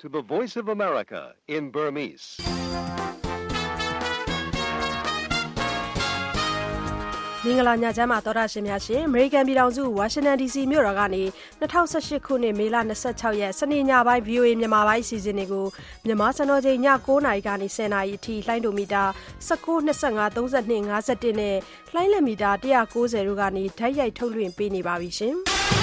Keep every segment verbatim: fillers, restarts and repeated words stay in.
to the Voice of America in Burmese. မင်္ဂလာညချမ်းပါသောတာရှင်များရှင် American ပြည်ထောင်စု Washington ဒီ စီ မြို့တော်ကနေ၂၀၁၈ခုနှစ်မေလ၂၆ရက်စနေညပိုင်း ဗွီအိုအေ မြန်မာပိုင်းအစီအစဉ်တွေကိုမြန်မာစံတော်ချိန်ည၉နာရီကနေ၁၀နာရီအထိလှိုင်းဒိုမီတာ၁၉ ၂၅ ၃၂ ၅၁နဲ့လှိုင်းလက်မီတာ၁၉၀တို့ကနေဓာတ်ရိုက်ထုတ်လွှင့်ပေးနေပါပြီရှင်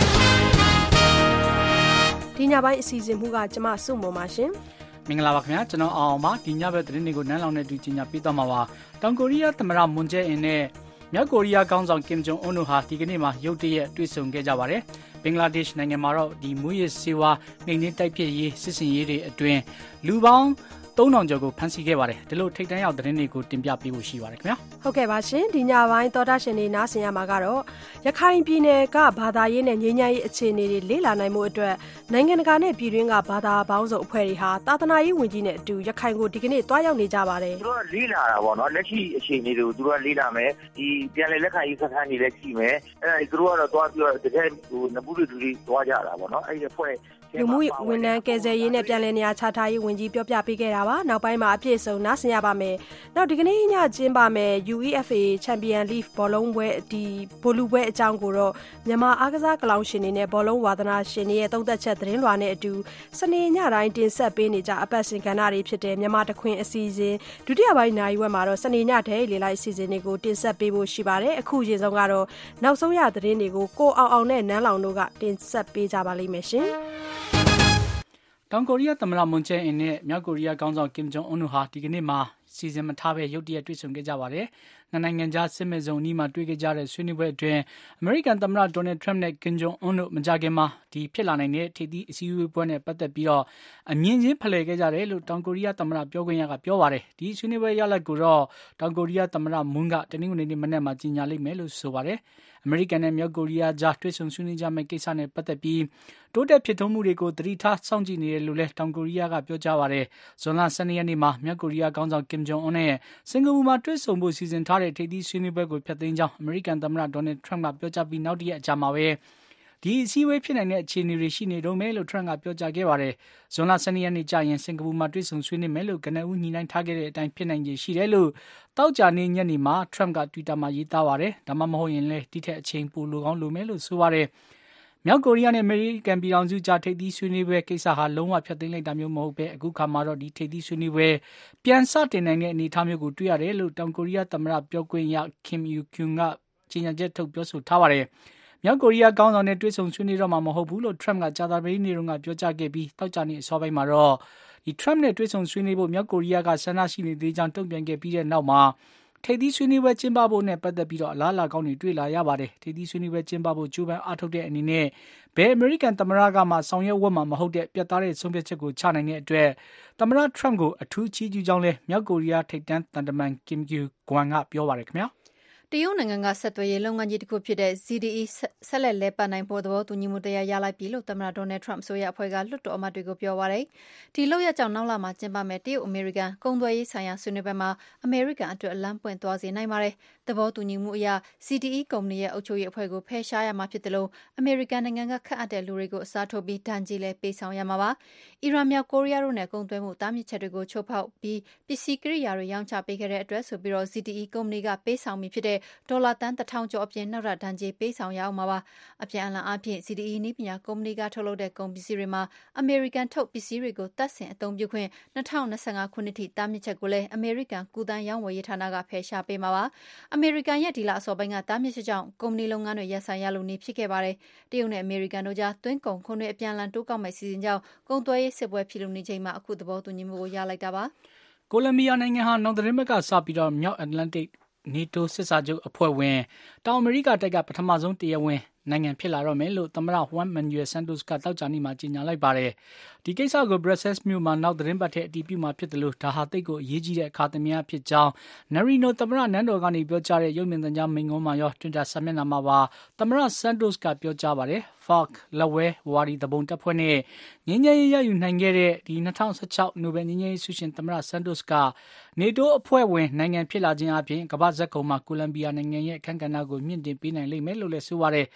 ဒီညပိုင်းအစီအစဉ်မှုကကျမစုမုံပါရှင်မင်္ဂလာပါခင်ဗျာကျွန်တော်အောင်ပါဒီညဘက်သတင်းတွေကိုနန်းလောင်နဲ့တူကြီးညာပေးသွားမှာပါတောင်ကိုရီးယားသမ္မတမွန်ဂျေအင်နဲ့မြောက်ကိုရီးယားခေါင်းဆောင်ကင်ဂျုံအွန်းတို့ဟာဒီကနေ့မှာရုတ်တရက်တွေ့ဆုံခဲ့ကြပါတယ်ဘင်္ဂလားဒေ့ရှ်နိုင်ငံမှာတော့ဒီမူရစ်ဆေးဝါးနှိမ်နင်းတိုက်ဖျက်ရေးစစ်စင်ရေးတွေအတွင်းလူပေါင်းသုံးထောင်ကျော်ကိုဖမ်းဆီးခဲ့ပါတယ်ဒီလိုထိပ်တန်းရောက်သတင်းတွေကိုတင်ပြပေးဖို့ရှိပါတယ်ခင်ဗျာဟုတ်ကဲ့ပါရှင်ဒီညပိုင်းသောတာရှင်တွေနားဆင်ရမှာကတော့ရခိုင်ပြည်နယ်ကဘာသာရေးနဲ့ငြိမ်းချမ်းရေးအခြေအနေတွေလေ့လာနိုင်မှုအတွက်နိုင်ငံတကာနဲ့ပြည်တွင်းကဘာသာပေါင်းစုံအဖွဲ့တွေဟာသာသနာရေးဝန်ကြီးနဲ့အတူရခိုင်ကိုဒီကနေ့တွားရောက်နေကြပါတယ်သူတို့လေ့လာတာပေါ့နော်လက်ရှိအခြေအနေတွေကိုသူတို့လေ့လာမယ်ဒီပြန်လည်လက်ခံရေးစခန်းတွေလည်းရှိမယ်အဲဒါသူတို့ကတော့တွားပြီးတော့တကယ်ဟိုနဘူးတွေသူတွေတွားကြတာပေါ့နော်အဲဒီအဖွဲ့လူမှုဝန်ထမ်းကယ်ဆယ်ရေးနဲ့ပြည်내နေရာချထားရေးဝန်ကြီးပြောပြပေးခဲ့တာပါနောက်ပိုင်းမှာအပြည့်စုံနားဆင်ရပါမယ်နောက်ဒီကနေ့ညကျင်းပမယ် ယူ အီ အက်ဖ် အေ Champion League ဘောလုံးပွဲဒီဘောလူပွဲအကြောင်းကိုတော့မြန်မာအားကစားကလောင်ရှင်တွေနဲ့ဘောလုံးဝါသနာရှင်တွေရဲ့သုံးသက်ချက်သတင်းလွှာနဲ့အတူစနေညတိုင်းတင်ဆက်ပေးနေကြအပတ်စဉ်ကဏ္ဍတွေဖြစ်တဲ့မြန်မာတခွင်အစီအစဉ်ဒုတိယပိုင်းနိုင်ဝက်မှာတော့စနေညဒဲလေလိုက်အစီအစဉ်တွေကိုတင်ဆက်ပေးဖို့ရှိပါတယ်အခုရေဆုံးကတော့နောက်ဆုံးရသတင်းတွေကိုကိုအောင်အောင်နဲ့နန်းလောင်တို့ကတင်ဆက်ပေးကြပါလိမ့်မယ်ရှင်တောင်ကိုရီးယားသမ္မတမွန်ဂျေအင်နဲ့မြောက်ကိုရီးယားခေါင်းဆောင်ကင်ဂျုံအွန်းတို့ဟာဒီကနေ့မှာစီစဉ်မထားဘဲရုတ်တရက်တွေ့ဆုံခဲ့ကြပါတယ်။နှစ်နိုင်ငံကြားစစ်မဲ့ဇုံအနီးမှာတွေ့ခဲ့ကြတဲ့ဆွေးနွေးပွဲအတွင်းအမေရိကန်သမ္မတဒေါ်နယ်ထရမ့်နဲ့ကင်ဂျုံအွန်းတို့မကြခင်မှာဒီဖြစ်လာနိုင်တဲ့ထိပ်သီးအစည်းအဝေးပွဲနဲ့ပတ်သက်ပြီးတော့အမြင်ချင်းဖလှယ်ခဲ့ကြတယ်လို့တောင်ကိုရီးယားသမ္မတပြောခွင့်ရကပြောပါတယ်။ဒီဆွေးနွေးပွဲရလဒ်ကိုတော့တောင်ကိုရီးယားသမ္မတမွန်းကတနင်္ဂနွေနေ့မနက်မှာကြေညာလိမ့်မယ်လို့ဆိုပါတယ်။အမေရိကန်နဲ့မြောက်ကိုရီးယားကြားတွေ့ဆုံဆွေးနွေးကြမယ့်ကိစ္စနဲ့ပတ်သက်ပြီးတိုးတက်ဖြစ်ထွန်းမှုတွေကိုသတိထားစောင့်ကြည့်နေတယ်လို့လည်းတောင်ကိုရီးယားကပြောကြားပါတယ်။ဇွန်လ၁၂ရက်နေ့မှာမြောက်ကိုရီးယားခေါင်းဆောင်ကင်ဂျုံအွန်းနဲ့စင်ကာပူမှာတွေ့ဆုံဖို့စီစဉ်ထားတဲ့ထိပ်သီးဆွေးနွေးပွဲကိုဖျက်သိမ်းကြောင်းအမေရိကန်သမ္မတဒေါ်နယ်ထရမ့်ကပြောကြားပြီးနောက်တရက်အကြာမှာပဲဒီအစည်းအဝေးဖြစ်နိုင်တဲ့အခြေအနေတွေရှိနေတော့မယ်လို့ထရမ့်ကပြောကြားခဲ့ပါတယ်။ဇွန်လ၁၂ရက်နေ့ကျရင်စင်ကာပူမှာတွေ့ဆုံဆွေးနွေးမယ်လို့ကနဦးညှိနှိုင်းထားခဲ့တဲ့အတိုင်းဖြစ်နိုင်ခြေရှိတယ်လို့တောက်ကြနေညနေမှာထရမ့်က Twitter မှာရေးသားပါတယ်။ဒါမှမဟုတ်ရင်လည်းဒီထက်အချိန်ပိုလိုကောင်းလိုမယ်လို့ဆိုပါတယ်။မြောက်ကိုရီးယားနဲ့အမေရိကန်ပြည်ထောင်စုကြားထိပ်သီးဆွေးနွေးပွဲကိစ္စဟာလုံးဝဖျက်သိမ်းလိုက်တာမျိုးမဟုတ်ပဲအခုခါမှာတော့ဒီထိပ်သီးဆွေးနွေးပွဲပြန်စတင်နိုင်တဲ့အနေအထားမျိုးကိုတွေ့ရတယ်လို့တောင်ကိုရီးယားသမ္မတပြောခွင့်ရ Kim Yoo-kyung ကကြေညာချက်ထုတ်ပြောဆိုထားပါတယ်။မြောက်ကိုရီးယားခေါင်းဆောင်နဲ့တွေ့ဆုံဆွေးနွေးတော့မှာမဟုတ်ဘူးလို့ထရမ့်ကကြာသပတေးနေ့တုန်းကပြောကြားခဲ့ပြီးတောက်ကြနေအစောပိုင်းမှာတော့ဒီထရမ့်နဲ့တွေ့ဆုံဆွေးနွေးဖို့မြောက်ကိုရီးယားကဆန္ဒရှိနေသေးကြောင်းတုံ့ပြန်ခဲ့ပြီးတဲ့နောက်မှာထိပ်သီးဆွေးနွေးပွဲကျင်းပဖို့နဲ့ပတ်သက်ပြီးတော့အလားအလာကောင်းတွေတွေ့လာရပါတယ်ထိပ်သီးဆွေးနွေးပွဲကျင်းပဖို့ကြိုးပမ်းအားထုတ်တဲ့အနေနဲ့ဘယ်အမေရိကန်သမ္မတကမှဆောင်ရွက်ဝတ်မှာမဟုတ်တဲ့ပြတ်သားတဲ့ဆုံးဖြတ်ချက်ကိုချနိုင်တဲ့အတွက်သမ္မတထရမ့်ကိုအထူးချီးကျူးကြောင်းလဲမြောက်ကိုရီးယားထိပ်တန်းသံတမန်ကင်ဂျူဂွမ်ကပြောပါတယ်ခင်ဗျာတရုတ်နိုင်ငံကဆက်သွယ်ရေးလုပ်ငန်းကြီးတစ်ခုဖြစ်တဲ့ ဇီ ဒီ အီ ဆက်လက်လဲပတ်နိုင်ဖို့သဘောတူညီမှုတရားရလိုက်ပြီလို့သမ္မတဒေါ်နယ်ထရမ့်ဆိုရအဖွဲ့ကလွှတ်တော်အမတ်တွေကိုပြောပါတယ်။ဒီလောက်ရကြောင်နောက်လာမှာကျင်းပမယ်တရုတ်အမေရိကန်ကုန်သွယ်ရေးဆိုင်ရာဆွေးနွေးပွဲမှာအမေရိကန်အတွက်အလံပွင့်သွားစေနိုင်ပါတယ်။သဘောတူညီမှုအရ ဇီ ဒီ အီ ကုမ္ပဏီရဲ့အုပ်ချုပ်ရေးအဖွဲ့ကိုဖယ်ရှားရမှာဖြစ်တယ်လို့အမေရိကန်နိုင်ငံကခန့်အပ်တဲ့လူတွေကိုအစားထိုးပြီးဒဏ်ကြေးလဲပေးဆောင်ရမှာပါ။အီရန်မြောက်ကိုရီးယားတို့နဲ့ကုန်သွယ်မှုတားမြစ်ချက်တွေကိုချိုးဖောက်ပြီးပစ္စည်းကိရိယာတွေရောင်းချပေးခဲ့တဲ့အတွက်ဆိုပြီးတော့ ဇီ ဒီ အီ ကုမ္ပဏီကပေးဆောင်ပြီးဖြစ်တဲ့ဒေါ်လာတန်တစ်ထောင်ကျော်အပြင်နောက်ထပ်ဒဏ်ကြေးပေးဆောင်ရအောင်မှာပါအပြန်အလှန်အားဖြင့် ဇီ ဒီ အီ နည်းပညာကုမ္ပဏီကထုတ်လုပ်တဲ့ကုန်ပစ္စည်းတွေမှာအမေရိကန်ထုတ်ပစ္စည်းတွေကိုတပ်ဆင်အသုံးပြုခွင့်၂၀၂၅ခုနှစ်ထိတားမြစ်ချက်ကိုလည်းအမေရိကန်ကုသန်းရောင်းဝယ်ရေးဌာနကဖယ်ရှားပေးမှာပါအမေရိကန်ရဲ့ဒီလအစောပိုင်းကတားမြစ်ချက်ကြောင့်ကုမ္ပဏီလုပ်ငန်းတွေရပ်ဆိုင်းရလို့နေဖြစ်ခဲ့ပါတယ်တရုတ်နဲ့အမေရိကန်တို့ကြားသွင်းကုန်ခွန်တွေအပြန်အလှန်တိုးကောက်မဲ့စီစဉ်ကြောင့်ကုန်သွယ်ရေးစစ်ပွဲဖြစ်လို့နေချိန်မှာအခုသဘောတူညီမှုကိုရလိုက်တာပါကိုလံဘီယာနိုင်ငံဟာနောက်သတင်းဘက်ကစပြီးတော့မြောက်အတ္တလန်တစ်နေတိုးစစ်စာချုပ်အဖွဲ့ဝင်တောင်အမေရိကတိုက်ကပထမဆုံးတရားဝင်နိုင်ငံဖြစ်လာတော့မယ်လို့သမ္မတဟွမ်မန်နျူယ်ဆန်တိုစ်ကတောက်ကြနေမှာကြေညာလိုက်ပါတယ်ဒီကိစ္စကိုဘရက်ဆဲစ်မြို့မှာနောက်သတင်းပတ်ထဲအတည်ပြုမှာဖြစ်တယ်လို့ဒါဟာတိတ်ကိုအရေးကြီးတဲ့အခါသမယဖြစ်ကြောင်းနရီနိုသမ္မတနန်းတော်ကနေပြောကြားတဲ့ရုပ်မြင်သံကြားမိန့်ခွန်းမှာရောတွင်တာစာမျက်နှာမှာပါသမ္မတဆန်တိုစ်ကပြောကြားပါတယ်ဖော့လက်ဝဲဝါဒီတပုံတပ်ဖွဲ့နဲ့ငင်းငယ်ရယူနိုင်ခဲ့တဲ့ဒီ၂၀၁၆နိုဘယ်ငင်းငယ်ဆုရှင်သမ္မတဆန်တိုစ်ကနေတိုးအဖွဲ့ဝင်နိုင်ငံဖြစ်လာခြင်းအပြင်ကမ္ဘာ့ဇက်ကုံမှာကိုလံဘီယာနိုင်ငံရဲ့အခမ်းကဏ္ဍကိုမြင့်တင်ပေးနိုင်လိမ့်မယ်လို့လည်းဆိုပါတယ်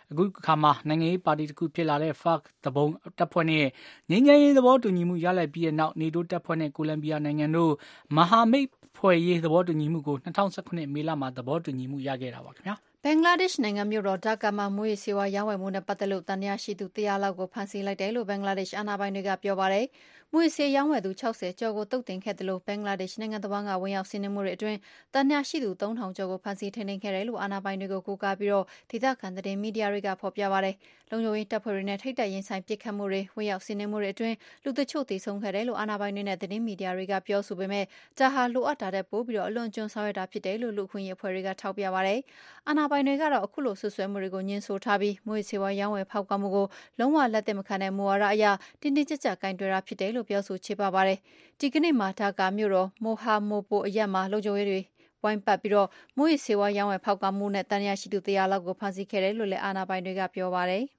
အခုခါမှာနိုင်ငံရေးပါတီတစ်ခုဖြစ်လာတဲ့ F A R C တဘုံတပ်ဖွဲ့နဲ့ငြိမ်းချမ်းရေးသဘောတူညီမှုရလိုက်ပြီးတဲ့နောက် NATO တပ်ဖွဲ့နဲ့ကိုလံဘီယာနိုင်ငံတို့မဟာမိတ်ဖွဲ့ရေးသဘောတူညီမှုကို၂၀၁၇မေလမှာသဘောတူညီမှုရခဲ့တာပါခင်ဗျာဘင်္ဂလားဒေ့ရှ်နိုင်ငံမြို့တော်ဒါကာမှာမွေးဆေးဝါးရောင်းဝယ်မှုနဲ့ပတ်သက်လို့တန်ရာရှိသူတရာလောက်ကိုဖမ်းဆီးလိုက်တယ်လို့ဘင်္ဂလားဒေ့ရှ်အာဏာပိုင်တွေကပြောပါတယ်။မွေးဆေးရောင်းဝယ်သူ၆၀ကျော်ကိုတုတ်တင်ခဲ့တယ်လို့ဘင်္ဂလားဒေ့ရှ်နိုင်ငံတော်ကဝင်ရောက်စီးနင်းမှုတွေအတွင်းတန်ရာရှိသူသုံးထောင်ကျော်ကိုဖမ်းဆီးထိန်းသိမ်းခဲ့တယ်လို့အာဏာပိုင်တွေကိုကိုးကားပြီးတော့ဒေသခံသတင်းမီဒီယာတွေကဖော်ပြပါတယ်။လုံခြုံရေးတပ်ဖွဲ့တွေနဲ့ထိပ်တိုက်ရင်ဆိုင်ပစ်ခတ်မှုတွေဝင်ရောက်စီးနင်းမှုတွေအတွင်းလူတချို့သေဆုံးခဲ့တယ်လို့အာဏာပိုင်တွေနဲ့သတင်းမီဒီယာတွေကပြောဆိုပေမဲ့ဒါဟာလိုအပ်တာတဲ့ပို့ပြီးတော့အလွန်ကျွံဆောင်ရွက်တာဖြစ်တယ်လို့လူခွင့်ရေးအဖွဲ့တွေကထောက်ပြပါတယ်။အာဏာပိုင်တွေကတော့အခုလိုဆွဆွဲမှုတွေကိုညှင်းဆိုထားပြီးမွေးဆေးဝါးရောင်းဝယ်ဖောက်ကားမှုကိုလုံးဝလက်သင့်မခံတဲ့မူဝါဒအရတင်းတင်းကြပ်ကြပ်ကင်တွယ်တာဖြစ်တယ်လို့ပြောဆိုချေပပါတယ်။ဒီကနေ့မှာဒါကာမြို့တော်မိုဟာမိုပိုအရက်မှာလုံခြုံရေးတွေဝိုင်းပတ်ပြီးတော့မွေးဆေးဝါးရောင်းဝယ်ဖောက်ကားမှုနဲ့တန်ရာရှိသူတရာလောက်ကိုဖမ်းဆီးခဲ့တယ်လို့လည်းအာဏာပိုင်တွေကပြောပါတယ်။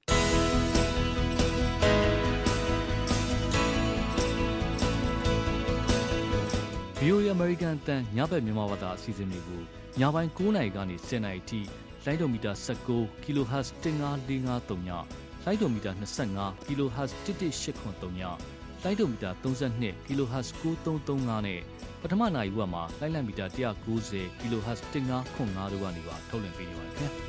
ဗီအိုအေ American အသံညဘက်မြန်မာဘာသာအစီအစဉ်တွေကိုညပိုင်း၉နာရီကနေ၁၀နာရီထိလိုင်းဒိုမီတာ၁၉ kHz တစ်ငါးလေးငါးသုံးညလိုင်းဒိုမီတာ၂၅ kHz တစ်တစ်ရှစ်ခွန်သုံးညလိုင်းဒိုမီတာ၃၂ kHz ၉သုံးသုံးငါနဲ့ပထမနာရီဝက်မှာလိုင်းလံမီတာ၁၉၀ kHz တစ်ငါးခွန်ငါတို့ကနေပါထုတ်လွှင့်ပေးနေပါတယ်ခင်ဗျာ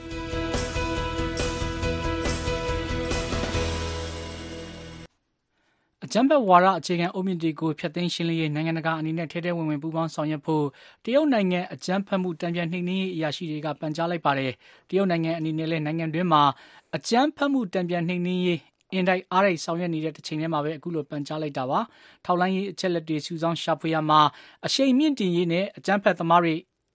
အကြမ်းဖက်ဝါဒအခြေခံအုတ်မြစ်တွေကိုဖျက်သိမ်းရှင်းလင်းရေးနိုင်ငံတကာအနေနဲ့ထဲထဲဝင်ဝင်ပူးပေါင်းဆောင်ရွက်ဖို့တရုတ်နိုင်ငံအကြမ်းဖက်မှုတံပြန်နှိမ်နင်းရေးအရာရှိတွေကပန်ကြားလိုက်ပါတယ်။တရုတ်နိုင်ငံအနေနဲ့လည်းနိုင်ငံတွင်းမှာအကြမ်းဖက်မှုတံပြန်နှိမ်နင်းရေးအင်တိုက်အားတိုက်ဆောင်ရွက်နေတဲ့တစ်ချိန်တည်းမှာပဲအခုလိုပန်ကြားလိုက်တာပါ။ထောက်လိုင်းရေးအချက်လက်တွေစုဆောင်းရှာဖွေရမှာအရှိန်မြင့်တင်ရေးနဲ့အကြမ်းဖက်သမားတွေ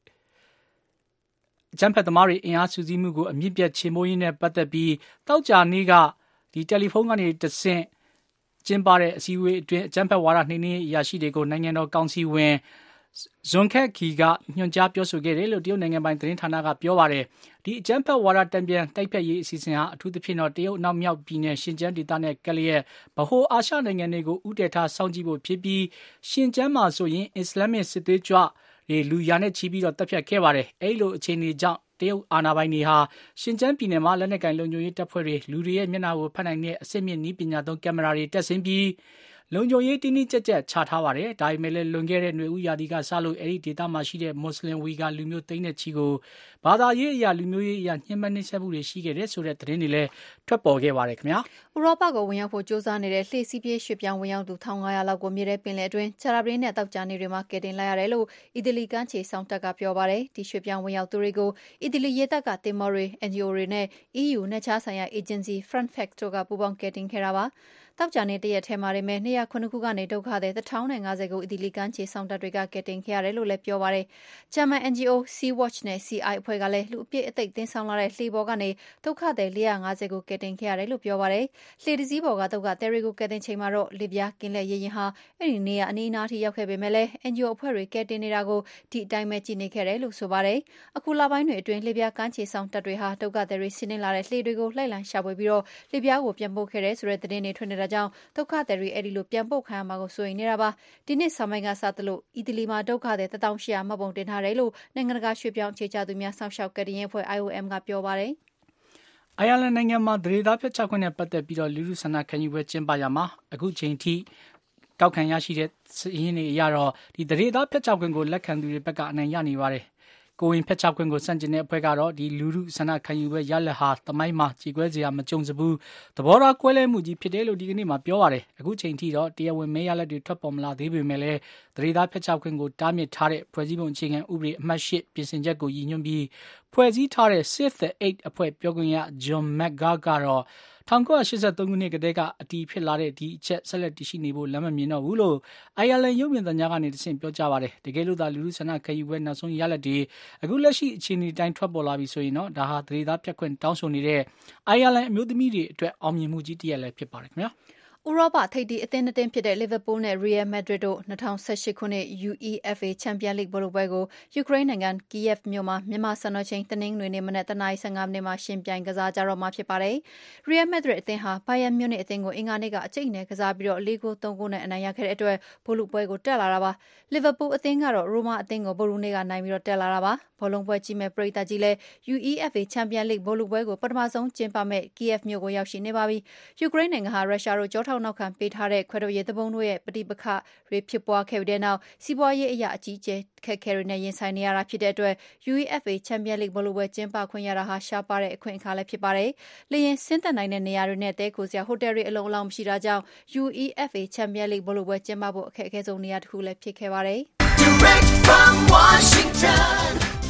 အကြမ်းဖက်သမားတွေအင်အားစုစည်းမှုကိုအမြင့်ပြတ်ချေမှုန်းရေးနဲ့ပတ်သက်ပြီးတောက်ကြနေ့ကဒီတယ်လီဖုန်းကနေတဆင့်ကျင်းပတဲ့အစည်းအဝေးအတွင်းအကြမ်းဖက်ဝါဒနှိမ်နင်းရေးအရာရှိတွေကိုနိုင်ငံတော်ကောင်စီဝင်ဇွန်ခက်ခီကညွှန်ကြားပြောဆိုခဲ့တယ်လို့တရုတ်နိုင်ငံပိုင်သတင်းဌာနကပြောပါတယ်။ဒီအကြမ်းဖက်ဝါဒတံပြန်တိုက်ဖျက်ရေးအစီအစဉ်ဟာအထူးသဖြင့်တော့တရုတ်နောက်မြောက်ပြည်နယ်ရှင်ကျန်းဒေသနဲ့ကလျက်ဗဟိုအာရှနိုင်ငံတွေကိုဥတည်ထားစောင့်ကြည့်ဖို့ဖြစ်ပြီးရှင်ကျန်းမှာဆိုရင်အစ္စလာမစ်စစ်သွေးကြွတွေလူရနဲ့ချီပြီးတော့တပ်ဖြတ်ခဲ့ပါတယ်။အဲဒီလိုအခြေအနေကြောင့်တရုတ်အာဏာပိုင်တွေဟာရှင်ကျန်းပြည်နယ်မှာလက်နက်ကင်လုံခြုံရေးတပ်ဖွဲ့တွေလူတွေရဲ့မျက်နှာကိုဖတ်နိုင်တဲ့အစစ်မြစ်နည်းပညာသုံးကင်မရာတွေတက်ဆင်းပြီးလုံခြုံရေးတင်းတင်းကြပ်ကြပ်ချထားပါတယ်။ဒါပေမဲ့လည်းလွန်ခဲ့တဲ့ຫນွေဦးရာသီကစလို့အဲ့ဒီဒေသမှာရှိတဲ့မွတ်စလင်ဝီဂါလူမျိုးသိန်းနဲ့ချီကိုဘာသာရေးအရာလူမျိုးရေးအရာညှဉ်းပန်းနှိပ်စက်မှုတွေရှိခဲ့တဲ့ဆိုတဲ့သတင်းတွေလည်းထွက်ပေါ်ခဲ့ပါတယ်ခင်ဗျာ။ဥရောပကိုဝင်ရောက်ဖို့ကြိုးစားနေတဲ့လှေစီးပြေးရွှေ့ပြောင်းဝင်ရောက်သူ၁၅၀၀လောက်ကိုမြေထဲပင်လယ်အတွင်းချာရာပရင်းနဲ့တောက်ကြနေတွေမှာကယ်တင်လိုက်ရတယ်လို့အီတလီကမ်းခြေစောင့်တပ်ကပြောပါတယ်။ဒီရွှေ့ပြောင်းဝင်ရောက်သူတွေကိုအီတလီရေတပ်ကတင်မော်တွေ အန်ဂျီအို တွေနဲ့ အီးယူ နယ်ခြားဆိုင်ရာအေဂျင်စီ Frontex တို့ကပူးပေါင်းကယ်တင်ခဲ့တာပါ။တောက်ကြနေတရက်ထဲမှာနေမဲ့နေရာခုနှစ်ခုကနေဒုက္ခသည်တစ်ထောင်နဲ့ငါးဆယ်ကိုအီတလီကမ်းခြေစောင့်တပ်တွေကကယ်တင်ခဲ့ရတယ်လို့လည်းပြောပါတယ်။ဂျာမန် အန်ဂျီအို Sea Watch နဲ့ စီ အိုင် အဖွဲ့ကလည်းလူအပြည့်အသိပ်တင်ဆောင်လာတဲ့လှေပေါ်ကနေဒုက္ခသည်၄၅၀ကိုကယ်တင်ခဲ့ရတယ်လို့ပြောပါတယ်။လှေတစ်စီးပေါ်ကဒုက္ခသည်တွေကိုကယ်တင်ချိန်မှာတော့လစ်ဗျားကင်းလက်ရေရင်ဟာအဲ့ဒီနေရာအနီးအနားထိရောက်ခဲ့ပေမဲ့လည်း အန်ဂျီအို အဖွဲ့တွေကယ်တင်နေတာကိုဒီအတိုင်းပဲကြည့်နေခဲ့တယ်လို့ဆိုပါတယ်။အခုလပိုင်းတွေအတွင်းလစ်ဗျားကမ်းခြေစောင့်တပ်တွေဟာဒုက္ခသည်တွေစီးနင်းလာတဲ့လှေတွေကိုလှိုက်လှန်ရှာဖွေပြီးတော့လစ်ဗျားကိုပြန်ပို့ခဲ့တယ်ဆိုတဲ့သတင်းတွေထွက်နေတာကြောင့်ဒုက္ခသည်တွေအဲ့ဒီလိုပြန်ပို့ခံရမှာကိုစိုးရိမ်နေတာပါဒီနေ့ဆောင်းပိုင်းကစသလိုအီတလီမှာဒုက္ခသည်တစ်ထောင်ရှစ်ရာမှတ်ပုံတင်ထားတယ်လို့နိုင်ငံတကာရွှေ့ပြောင်းအခြေချသူများဆောင်ရှောက်ကယ်တင်ရေးအဖွဲ့ အိုင် အို အမ် ကပြောပါတယ်။အိုင်ယာလန်နိုင်ငံမှာဒရေသားဖျက်ချခွင့်နဲ့ပတ်သက်ပြီးတော့လူလူဆန္ဒခံယူပွဲကျင်းပရမှာအခုချိန်ထိကောက်ခံရရှိတဲ့စီးရင်တွေအရတော့ဒီဒရေသားဖျက်ချခွင့်ကိုလက်ခံသူတွေဘက်ကအနိုင်ရနေပါတယ်။ကိုဝင်ဖက်ချခွင့်ကိုစန့်ကျင်တဲ့အဖွဲ့ကတော့ဒီလူလူဆန္ဒခံယူပွဲရလက်ဟာတမိုင်းမှာကြေကွဲစရာမကြုံစဘူးသဘောထားကွဲလဲမှုကြီးဖြစ်တယ်လို့ဒီကနေ့မှပြောပါတယ်အခုချိန်ထိတော့တရားဝင်မဲရလက်တွေထွက်ပေါ်မလာသေးပေမဲ့လည်းဒရေသားဖက်ချခွင့်ကိုတားမြစ်ထားတဲ့ဖွဲ့စည်းပုံအခြေခံဥပဒေအမှတ်၈ပြင်ဆင်ချက်ကိုရည်ညွှန်းပြီးဖွဲ့စည်းထားတဲ့ Save the Eight အဖွဲ့ပြောခွင့်ရ John McGrath ကတော့၁၉၈၃ခုနှစ်ကတည်းကအတည်ဖြစ်လာတဲ့ဒီအချက်ဆက်လက်တည်ရှိနေဖို့လမ်းမမြင်တော့ဘူးလို့အိုင်ယာလန်ရုပ်မြင်သံကြားကနေတဆင့်ပြောကြားပါတယ်တကယ်လို့သာလူလူဆန္ဒခံယူပွဲနောက်ဆုံးရလက်တွေအခုလက်ရှိအခြေအနေတိုင်းထွက်ပေါ်လာပြီဆိုရင်တော့ဒါဟာဒရေသားဖြတ်ခွင့်တောင်းဆိုနေတဲ့အိုင်ယာလန်အမျိုးသမီးတွေအတွက်အောင်မြင်မှုကြီးတစ်ရပ်လည်းဖြစ်ပါတယ်ခင်ဗျာဥရောပထိပ်သီးအသင်းနှစ်သင်းဖြစ်တဲ့ Liverpool နဲ့ Real Madrid တို့၂၀၁၈ခုနှစ် ယူ အီ အက်ဖ် အေ Champions League ဘောလုံးပွဲကိုယူကရိန်းနိုင်ငံ Kyiv မြို့မှာမြန်မာစံတော်ချိန်တနင်္ဂနွေနေ့မနက်တနာရီ၁၅မိနစ်မှာယှဉ်ပြိုင်ကစားကြတော့မှာဖြစ်ပါတယ်။ Real Madrid အသင်းဟာ Bayern Munich အသင်းကိုအင်္ဂါနေ့ကအကျိတ်နဲ့ကစားပြီးလေးဂိုးသုံးဂိုးနဲ့အနိုင်ရခဲ့တဲ့အတွက်ဘောလုံးပွဲကိုတက်လာတာပါ။ Liverpool အသင်းကတော့ Roma အသင်းကိုဗုဒ္ဓဟူးနေ့ကနိုင်ပြီးတက်လာတာပါ။ဘောလုံးပွဲကြည့်မဲ့ပရိသတ်ကြီးလည်း ယူ အီ အက်ဖ် အေ Champions League ဘောလုံးပွဲကိုပထမဆုံးကျင်းပမဲ့ Kyiv မြို့ကိုရောက်ရှိနေပါပြီ။ယူကရိန်းနိုင်ငံဟာရုရှားတို့ကြောထောက်နောက်ခံပေးထားတဲ့ခွဲထွက်ရေးသူပုန်တို့ရဲ့ပဋိပက္ခတွေဖြစ်ပွားခဲ့ပြီးတဲ့နောက်စီးပွားရေးအရအကြီးအကျယ်အခက်အခဲတွေနဲ့ရင်ဆိုင်နေရတာဖြစ်တဲ့အတွက် ယူ အီ အက်ဖ် အေ Champions League ဘောလုံးပွဲကျင်းပခွင့်ရတာဟာရှားပါတဲ့အခွင့်အခါလည်းဖြစ်ပါတယ်။လေယာဉ်ဆင်းသက်နိုင်တဲ့နေရာတွေနဲ့တည်းခိုစရာဟိုတယ်တွေအလုံအလောက်မရှိတာကြောင့် ယူ အီ အက်ဖ် အေ Champions League ဘောလုံးပွဲကျင်းပဖို့အခက်အခဲဆုံးနေရာတစ်ခုလည်းဖြစ်ခဲ့ပါတယ်။ Direct from Washington,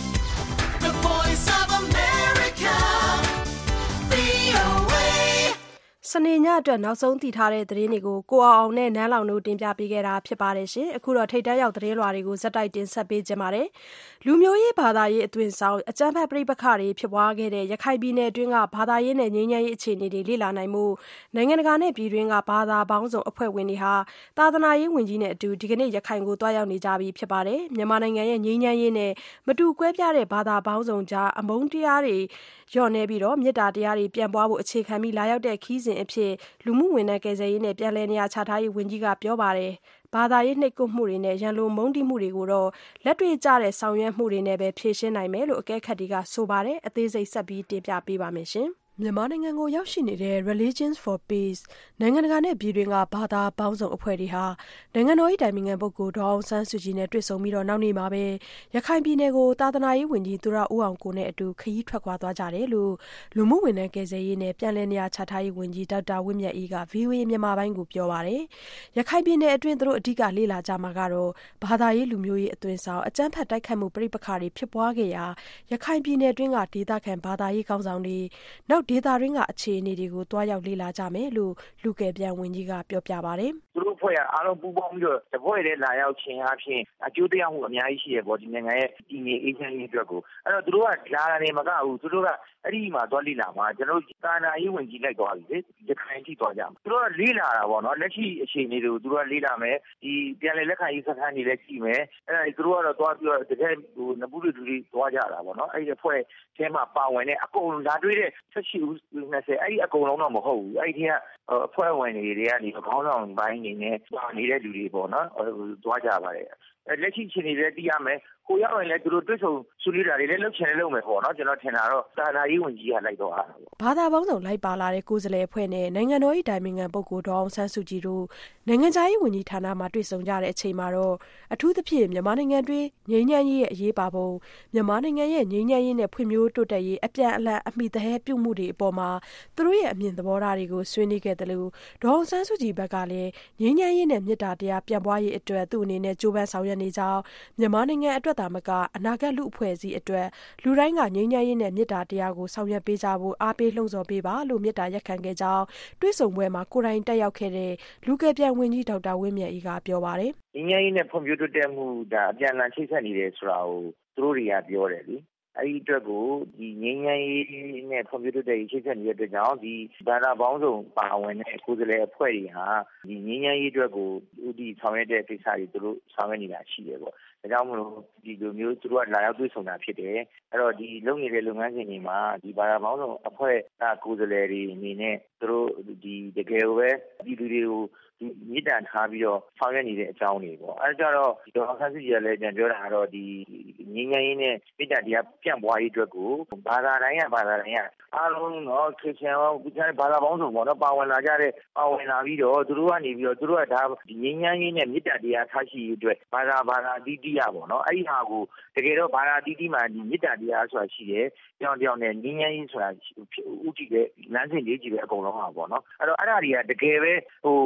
the voice of America, ဗွီအိုအေစနေညအတွက်နောက်ဆုံးတည်ထားတဲ့သတင်းတွေကိုကိုအောင်အောင်နဲ့နန်းလောင်တို့တင်ပြပေးခဲ့တာဖြစ်ပါတယ်ရှင်။အခုတော့ထိတ်တန့်ရောက်သတင်းလွှာတွေကိုဇက်တိုက်တင်ဆက်ပေးကြပါမယ်။လူမျိုးရေးဘာသာရေးအသွင်ဆောင်အကြမ်းဖက်ပဋိပက္ခတွေဖြစ်ပွားခဲ့တဲ့ရခိုင်ပြည်နယ်အတွင်းကဘာသာရေးနဲ့ငြိမ်းချမ်းရေးအခြေအနေတွေလေ့လာနိုင်မှုနိုင်ငံတကာနဲ့ပြည်တွင်းကဘာသာပေါင်းစုံအဖွဲ့ဝင်တွေဟာသာသနာရေးဝန်ကြီးနဲ့အတူဒီကနေ့ရခိုင်ကိုတွားရောက်နေကြပြီဖြစ်ပါတယ်။မြန်မာနိုင်ငံရဲ့ငြိမ်းချမ်းရေးနဲ့မတူကွဲပြားတဲ့ဘာသာပေါင်းစုံကြားအမုန်းတရားတွေလျော့နေပြီးတော့မေတ္တာတရားတွေပြန်ပွားဖို့အခြေခံပြီးလာရောက်တဲ့ခီးစဉ်အဖြစ်လူမှုဝန်ထမ်းကယ်ဆယ်ရေးနဲ့ပြန်လည်နေရာချထားရေးဝန်ကြီးကပြောပါတယ်။ဘာသာရေးနှိပ်ကွပ်မှုတွေနဲ့ရန်လိုမုန်းတီးမှုတွေကိုတော့လက်တွေ့ကျတဲ့ဆောင်ရွက်မှုတွေနဲ့ပဲဖြေရှင်းနိုင်မယ်လို့အကဲခတ်တွေကဆိုပါတယ်။အသေးစိတ်ဆက်ပြီးတင်ပြပေးပါမယ်ရှင်။မြန်မာနိုင်ငံကိုရောက်ရှိနေတဲ့ Religions for Peace နိုင်ငံတကာနဲ့ပြည်တွင်းကဘာသာပေါင်းစုံအဖွဲ့တွေဟာနိုင်ငံတော်၏တိုင်ပင်ခံပုဂ္ဂိုလ်ဒေါ်အောင်ဆန်းစုကြည်နဲ့တွေ့ဆုံပြီးတော့နောက်နေ့မှာပဲရခိုင်ပြည်နယ်ကိုသာသနာရေးဝန်ကြီးသူရဦးအောင်ကိုနဲ့အတူခရီးထွက်ခွာသွားကြတယ်လို့လူမှုဝန်ထမ်းကယ်ဆယ်ရေးနဲ့ပြန်လည်နေရာချထားရေးဝန်ကြီးဒေါက်တာဝင်းမြတ်အေးက ဗီအိုအေ မြန်မာပိုင်းကိုပြောပါတယ်။ရခိုင်ပြည်နယ်အတွင်းသူတို့အဓိကလေ့လာကြမှာကတော့ဘာသာရေးလူမျိုးရေးအသွင်ဆောင်အကြမ်းဖက်တိုက်ခိုက်မှုပြိပခါတွေဖြစ်ပွားခဲ့ရာရခိုင်ပြည်နယ်အတွင်းကဒေသခံဘာသာရေးကောင်းဆောင်တွေနောက်ဒေသရင်းကအခြေအနေတွေကိုတွားရောက်လေ့လာကြမယ်လို့လူကယ်ပြန်ဝန်ကြီးကပြောပြပါတယ်။သူတို့ဖွဲ့အားလုံးပူးပေါင်းပြီးတော့တပွဲနဲ့လာရောက်ခြင်းအပြင်အကျိုးတရားမှုအများကြီးရှိရပေါ့ဒီနိုင်ငံရဲ့ဒီနေအေးချမ်းရေးအတွက်ကိုအဲ့တော့သူတို့ကလာတာနေမကဘူးသူတို့ကအဲ့ဒီမှာသွားလေ့လာမှာကျွန်တော်တို့သာနာရေးဝန်ကြီးလိုက်သွားပြီလေရခိုင်ထိသွားကြမှာသူတို့ကလေ့လာတာပေါ့နော်လက်ရှိအခြေအနေတွေကိုသူတို့ကလေ့လာမယ်ဒီပြန်လည်လက်ခံရေးစခန်းတွေလည်းရှိမယ်အဲ့ဒါသူတို့ကတော့သွားပြီးတော့တကယ်ဟိုနဘူးတွေတူတွေသွားကြတာပေါ့နော်အဲ့ဒီအဖွဲ့ထဲမှာပါဝင်တဲ့အကုန်လာတွေ့တဲ့ဆက်ရှိဦးနှစ်ဆယ်အဲ့ဒီအကုန်လုံးတော့မဟုတ်ဘူးအဲ့ဒီကအဖွဲ့ဝင်တွေတွေကနေခေါင်းဆောင်ပိုင်းနေနဲ့ပါနေတဲ့လူတွေပေါ့နော်သွားကြပါတယ်လက်ရှိအခြေအနေလည်းသိရမယ်ကိုရောက်ရင်လည်းသူတို့တွေ့ဆုံဆွေးနွေးတာတွေလည်းလုပ်ချင်လည်းလုပ်မယ်ပေါ့နော်ကျွန်တော်ထင်တာတော့သာနာရေးဝန်ကြီးကလိုက်တော့အားပေါ့ဘာသာပေါင်းစုံလိုက်ပါလာတဲ့ကိုယ်စားလှယ်အဖွဲ့နဲ့နိုင်ငံတော်၏တိုင်ပင်ခံပုဂ္ဂိုလ်ဒေါ်အောင်ဆန်းစုကြည်တို့နိုင်ငံခြားရေးဝန်ကြီးဌာနမှတွေ့ဆုံကြတဲ့အချိန်မှာတော့အထူးသဖြင့်မြန်မာနိုင်ငံတွင်းငြိမ်းချမ်းရေးရဲ့အရေးပါပုံမြန်မာနိုင်ငံရဲ့ငြိမ်းချမ်းရေးနဲ့ဖွံ့ဖြိုးတိုးတက်ရေးအပြန်အလှန်အမိသဟဲပြုမှုတွေအပေါ်မှာသူတို့ရဲ့အမြင်သဘောထားတွေကိုဆွေးနွေးခဲ့တယ်လို့ဒေါ်အောင်ဆန်းစုကြည်ဘက်ကလည်းငြိမ်းချမ်းရေးနဲ့မေတ္တာတရားပြန်ပွားရေးအတွက်သူ့အနေနဲ့ကြိုးပမ်းဆောင်ရွက်နေကြောင်းမြန်မာနိုင်ငံအတွက်သာမကအနာဂတ်လူအဖွဲ့အစည်းအတွက်လူတိုင်းကငြိမ်းချမ်းရေးနဲ့မေတ္တာတရားကိုဆောင်ရွက်ပေးကြဖို့အားပေးလှုံ့ဆော်ပေးပါလို့မေတ္တာရက်ခံခဲ့ကြောင်းတွေ့ဆုံပွဲမှာကိုယ်တိုင်တက်ရောက်ခဲ့တဲ့လူကယ်ပြန်ဝန်ကြီးဒေါက်တာဝင်းမြတ်အေးကပြောပါတယ်။ငြိမ်းချမ်းရေးနဲ့ဖွံ့ဖြိုးတိုးတက်မှုဒါအပြန်အလှန်ချိတ်ဆက်နေတယ်ဆိုတာကိုသူတို့တွေကပြောတယ်လေ။အဲဒီအတွက်ကိုဒီငြိမ်းချမ်းရေးနဲ့ဖွံ့ဖြိုးတိုးတက်ရေးချိတ်ဆက်နေတဲ့အတွက်ကြောင့်ဒီဘာသာပေါင်းစုံပါဝင်တဲ့ကိုယ်စားလှယ်အဖွဲ့တွေဟာဒီငြိမ်းချမ်းရေးအတွက်ကိုဥတီဆောင်ရွက်တဲ့ကိစ္စတွေသူတို့ဆောင်ရွက်နေတာရှိတယ်ပေါ့။ဒါကြောင့်မလို့ဒီလိုမျိုးသူတို့ကလာရောက်တွေ့ဆုံတာဖြစ်တယ်။အဲ့တော့ဒီလုပ်နေတဲ့လုပ်ငန်းစဉ်တွေမှာဒီဘာသာပေါင်းစုံအဖွဲ့ကကိုယ်စားလှယ်တွေအနေနဲ့သူတို့ဒီတကယ်ပဲဒီလူတွေကိုဒီမြစ်တန်ထားပြီးတော့ဆောင်ရွက်နေတဲ့အကြောင်းတွေပေါ့အဲဒါကြတော့ဒေါ်အောင်ဆန်းစုကြည်လည်းပြန်ပြောတာကတော့ဒီငြိမ်းချမ်းရေးနဲ့မြစ်တန်တရားပြန့်ပွားရေးအတွက်ကိုဘာသာတိုင်းကဘာသာတိုင်းကအားလုံးတော့ခရစ်ယာန်ရောဘာသာပေါင်းစုံပေါ့နော်ပါဝင်လာကြတဲ့ပါဝင်လာပြီးတော့သူတို့ကနေပြီးတော့သူတို့ကဒါဒီငြိမ်းချမ်းရေးနဲ့မြစ်တန်တရားထားရှိရေးအတွက်ဘာသာဘာသာအသီးသီးရပေါ့နော်အဲ့ဒီဟာကိုတကယ်တော့ဘာသာအသီးသီးမှာဒီမြစ်တန်တရားဆိုတာရှိတယ်ကြောင်ကြောင်နဲ့ငြိမ်းချမ်းရေးဆိုတာဥတီတဲ့လမ်းစဉ်လေးကြီးပဲအကုန်လုံးပါပေါ့နော်အဲ့တော့အဲ့ဒါတွေကတကယ်ပဲဟိုအ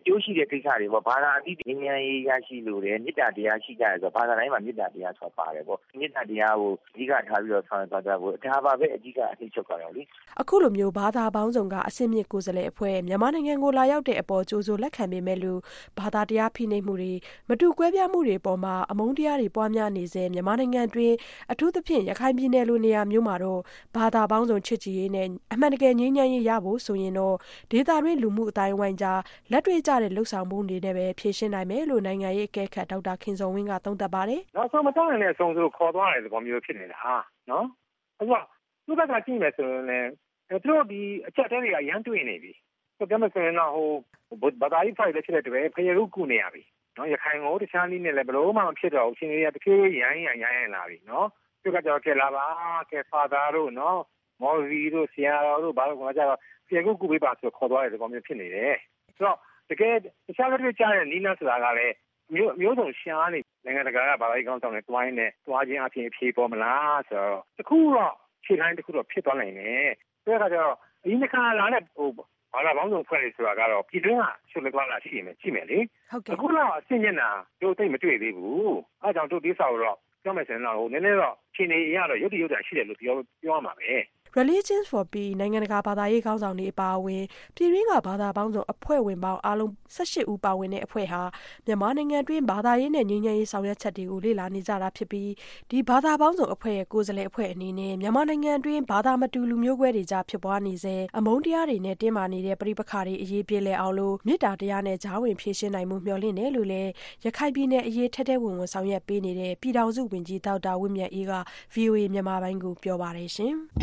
ကျိုးရှိတဲ့ကိစ္စတွေပေါ့ဘာသာအသီးငြိမ်းချမ်းရေးရရှိလို့တယ်မေတ္တာတရားရှိကြတယ်ဆိုတော့ဘာသာတိုင်းမှာမေတ္တာတရားဆိုတာပါတယ်ပေါ့မေတ္တာတရားကိုအဓိကထားပြီးတော့ဆောင်ရွက်သွားကြဖို့ဒါပါပဲအဓိကအထိချုပ်ကတော့လေအခုလိုမျိုးဘာသာပေါင်းစုံကအစင်းမြစ်ကိုယ်စားလှယ်အဖွဲ့မြန်မာနိုင်ငံကိုလာရောက်တဲ့အပေါ်ကြိုးစိုးလက်ခံပေမဲ့လို့ဘာသာတရားဖိနှိပ်မှုတွေမတူကွဲပြားမှုတွေပေါ်မှာအမုန်းတရားတွေပွားများနေစေမြန်မာနိုင်ငံတွင်အထူးသဖြင့်ရခိုင်ပြည်နယ်လိုနေရာမျိုးမှာတော့ဘာသာပေါင်းစုံချစ်ကြည်ရေးနဲ့အမှန်တကယ်ငြိမ်းချမ်းရေးရဖို့ဆိုရင်တော့ဒေသတွင်းလူမှုအတိုင်းအဝိုင်းကြားလက်တွေ့ကျတဲ့လှုပ်ဆောင်မှုတွေနဲ့ပဲဖြည့်ရှင်းနိုင်မယ်လို့နိုင်ငံရေးအကဲခတ်ဒေါက်တာခင်စောဝင်းကသုံးသပ်ပါတယ်။နောက်ဆုံးမတောင်းနိုင်တဲ့အဆုံးဆိုခေါ်သွားတယ်သဘောမျိုးဖြစ်နေတာဟာနော်။အခုကသူ့ဘက်ကကြည့်မယ်ဆိုရင်လည်းသူတို့ဒီအချက်တဲတွေကရမ်းတွေ့နေပြီ။ဆိုကြမယ်ဆိုရင်တော့ဟိုဘာသာရေးဖိုက်လည်းဖြစ်တဲ့တပည့်ဖယေရုကူနေရပြီ။နော်ရခိုင်ကိုတခြားနည်းနဲ့လည်းဘလို့မှမဖြစ်တော့ဘူးရှင်တွေကတကယ်ရမ်းရမ်းရမ်းရမ်းလာပြီနော်။သူကကြောက်ကဲလာပါကဲဖာသာတို့နော်မော်ဗီတို့ဆရာတော်တို့ဘာလို့ခေါ်ကြတော့ဖယေရုကူပေးပါဆိုခေါ်သွားတယ်သဘောမျိုးဖြစ်နေတယ်။ဆိုတော့တကယ်တခြားလက်တွေ့ကျတဲ့နီးနားဆိုတာကလည်းမျိုးမျိုးစုံရှားနေနိုင်ငံတကာကဘာသာရေးကောင်းဆောင်တွေတွိုင်းနေတွားခြင်းအပြင်ဖြေပေါ်မလားဆိုတော့တခုတော့ခြေတိုင်းတခုတော့ဖြစ်သွားနိုင်တယ်။ဒါကကြတော့အရင်တစ်ခါလာတဲ့ဟိုဘာသာပေါင်းစုံဖွဲ့နေဆိုတာကတော့ပြည်တွင်းကဆွလက်သွားလာရှိမယ်ရှိမယ်လေ။အခုတော့အဆင့်ညက်တာတို့သိမတွေ့သေးဘူး။အဲကြောင့်တို့ဒီစာကိုတော့ပြောမယ်ဆိုရင်တော့ဟိုနည်းနည်းတော့ခြေနေရတော့ရုပ်တရုပ်တာရှိတယ်လို့ပြောပြောရမှာပဲ။ Religions for Peace နိုင်ငံတကာဘာသာရေးခေါင်းဆောင်တွေအပါအဝင်ပြည်တွင်းကဘာသာပေါင်းစုံအဖွဲ့ဝင်ပေါင်းအားလုံး၁၈ဦးပါဝင်တဲ့အဖွဲ့ဟာမြန်မာနိုင်ငံတွင်းဘာသာရေးနဲ့ငြိမ်းချမ်းရေးဆောင်ရွက်ချက်တွေကိုလေ့လာနေကြတာဖြစ်ပြီးဒီဘာသာပေါင်းစုံအဖွဲ့ရဲ့ကိုယ်စားလှယ်အဖွဲ့အနေနဲ့မြန်မာနိုင်ငံတွင်းဘာသာမတူလူမျိုးကွဲတွေကြားဖြစ်ပွားနေစေအမုန်းတရားတွေနဲ့တင်းမာနေတဲ့ပဋိပက္ခတွေအရေးပြေလည်အောင်လို့မေတ္တာတရားနဲ့ကြားဝင်ဖြေရှင်းနိုင်မှုမျှော်လင့်တယ်လို့လည်းရခိုင်ပြည်နယ်အရေးထက်ထဲဝင်ဝင်ဆောင်ရွက်ပေးနေတဲ့ပြည်ထောင်စုဝန်ကြီးဒေါက်တာဝင်းမြတ်အေးက ဗွီအိုအေ မြန်မာပိုင်းကိုပြောပါတယ်ရှင်။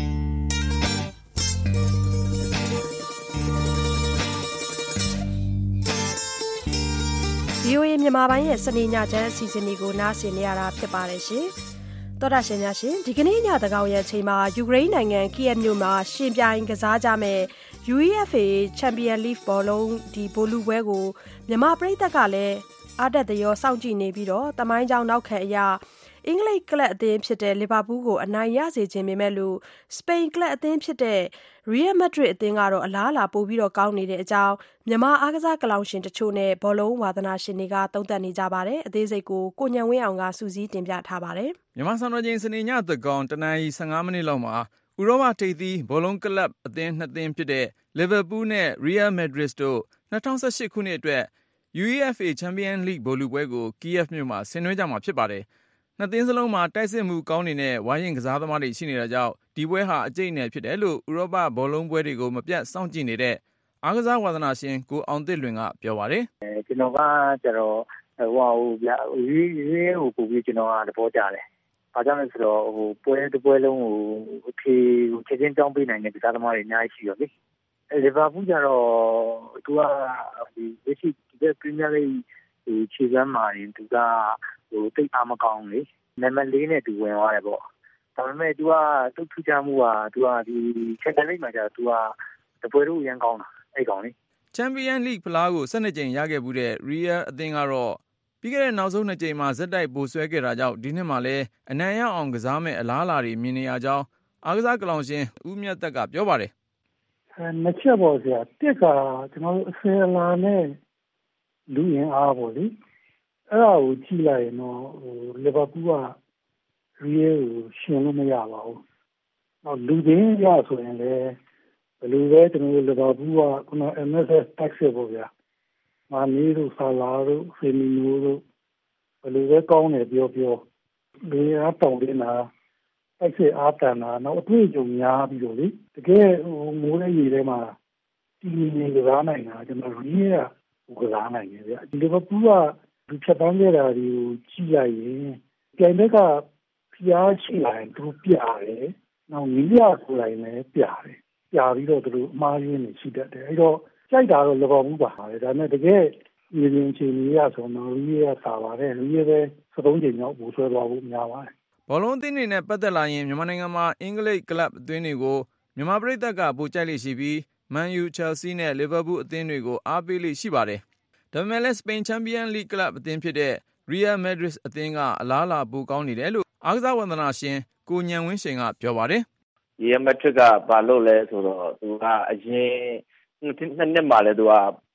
ဗွီအိုအေ မြန်မာပိုင်းရဲ့စနေညချမ်းအစီအစဉ်တွေကိုနားဆင်နေရတာဖြစ်ပါတယ်ရှင်။သောတာရှင်များရှင်ဒီကနေ့ညသကောင်ရဲ့အချိန်မှာယူကရိန်းနိုင်ငံကီယက်မြို့မှာရှင်ပြိုင်ကစားကြမဲ့ ယူ အီ အက်ဖ် အေ Champions League ဘောလုံးဒီဗိုလ်လုပွဲကိုမြန်မာပရိသတ်ကလည်းအားတက်သရောစောင့်ကြည့်နေပြီးတော့တမိုင်းကြောင်နောက်ခံအရာအင်္ဂလိပ်ကလပ်အသင်းဖြစ်တဲ့လီဗာပူးကိုအနိုင်ရစေခြင်းပေမဲ့လို့စပိန်ကလပ်အသင်းဖြစ်တဲ့ရီယယ်မက်ဒရစ်အသင်းကတော့အလားအလာပိုပြီးတော့ကောင်းနေတဲ့အကြောင်းမြန်မာအားကစားကလောင်ရှင်တချို့နဲ့ဘောလုံးဝါသနာရှင်တွေကသုံးသပ်နေကြပါတယ်အသေးစိတ်ကိုကိုညံဝင်းအောင်ကစူးစီးတင်ပြထားပါတယ်မြန်မာစံတော်ချိန်စနေညသကောင်တနင်္လာရီ၁၅မိနစ်လောက်မှာဥရောပထိပ်သီးဘောလုံးကလပ်အသင်းနှစ်သင်းဖြစ်တဲ့လီဗာပူးနဲ့ရီယယ်မက်ဒရစ်တို့၂၀၁၈ခုနှစ်အတွက် ယူ အီ အက်ဖ် အေ Champions League ဘောလုံးပွဲကိုကီယက်မြို့မှာဆင်နွှဲကြမှာဖြစ်ပါတယ်နှစ်သင်းစလုံးမှာတိုက်စစ်မှုကောင်းနေတဲ့ဝိုင်းရင်ကစားသမားတွေရှိနေတာကြောင့်ဒီပွဲဟာအကျိတ်နဲ့ဖြစ်တယ်လို့ဥရောပဘောလုံးပွဲတွေကိုမပြတ်စောင့်ကြည့်နေတဲ့အားကစားဝါသနာရှင်ကိုအောင်သစ်လွင်ကပြောပါတယ်။ကျွန်တော်ကကျတော့ဟိုဟိုဗျာရေးရေးဟိုပုံပြီးကျွန်တော်ကသဘောကျတယ်။အားကြောင့်လဲဆိုတော့ဟိုပွဲတစ်ပွဲလုံးကိုအဖြေကိုချက်ချင်းကြောင်းပေးနိုင်တဲ့ကစားသမားတွေအများကြီးရှိရောလေ။လီဗာပူးကျတော့သူကဒီလက်ရှိဒီပရီးမီးယားလိဂ်ဒီခြေစမ်းမှာရင်သူကဟိုတိတ်အားမကောင်းလေနံပါတ်လေးနဲ့သူဝင်သွားတယ်ပေါ့ဒါပေမဲ့ तू ကသူ့ထူးခြားမှုက तू ကဒီချက်တလိမ့်မှာကျတော့ तू ကတပွဲတော့ရန်ကောင်းတာအဲ့ကောင်လေ Champions League ဖလားကို၁၂ကြိမ်ရခဲ့မှုတဲ့ Real အသင်းကတော့ပြီးခဲ့တဲ့နောက်ဆုံးနှစ်ကြိမ်မှာဇက်တိုက်ပိုဆွဲခဲ့တာကြောင့်ဒီနှစ်မှာလည်းအနိုင်ရအောင်ကစားမဲ့အလားအလာတွေမြင်နေရကြောင်းအားကစားကလောင်ရှင်ဦးမြတ်သက်ကပြောပါတယ်အဲနှစ်ချက်ပေါ့ဆရာတစ်ကကျွန်တော်တို့အစအလာနဲ့လူရင်အားပေါ့လေအဲ့ဒါကိုကြည့်လိုက်ရင်တော့ဟိုလီဗာပူးကရီယယ်ကိုရှင်လို့မရပါဘူး။နောက်လူချင်းရဆိုရင်လည်းဘယ်လိုပဲကျွန်တော်တို့လီဗာပူးကခုန M S S tax ပေါ့ဗျာ။မာနီတို့ဆာလာတို့ဖီမီနိုတို့ဘယ်လိုပဲကောင်းတယ်ပြောပြောလူအားတောင်းနေတာtax အားတန်တာနောက်အတွေ့အကြုံများပြီးတော့လေတကယ်ဟိုမိုးတဲ့ရေထဲမှာတီးနေကြစားနိုင်တာကျွန်တော်ရီယယ်ကကစားနိုင်တယ်ဗျာ။လီဗာပူးကဒီချက်ပန်းကြတာဒီကိုကြည့်လိုက်ရင်ကြိုင်ဘက်ကဖျားရှိလာရင်သူပြရတယ်။နောက်နီးရကိုလိုက်လည်းပြတယ်။ပြပြီးတော့သူတို့အမှားယွင်းနေရှိတတ်တယ်။အဲ့တော့ကြိုက်တာတော့လဘော်ဘူးပါပဲ။ဒါပေမဲ့တကယ်မြေပြင်ချိန်ကြီးရဆိုတော့ရီးရစာပါတယ်။ရီးရပဲစသုံးချိန်ရောက်ဘူဆွဲသွားဖို့များပါတယ်။ဘောလုံးအသင်းတွေနဲ့ပတ်သက်လာရင်မြန်မာနိုင်ငံမှာအင်္ဂလိပ်ကလပ်အသင်းတွေကိုမြန်မာပြည်သက်ကပိုကြိုက်လိမ့်ရှိပြီးမန်ယူချယ်ဆီနဲ့လီဗာပူးအသင်းတွေကိုအားပေးလိမ့်ရှိပါတယ်။ဒါပေမဲ့လည်းစပိန်ချန်ပီယံလိဂ်ကလပ်အသင်းဖြစ်တဲ့ရီယယ်မက်ဒရစ်အသင်းကအလားအလာပိုကောင်းနေတယ်လို့အားကစားဝန္ဒနာရှင်ကိုညံဝင်းရှင်ကပြောပါတယ်။ရီယယ်မက်ဒရစ်ကဘာလို့လဲဆိုတော့သူကအရင်နှစ်နှစ်မှာလည်းသူက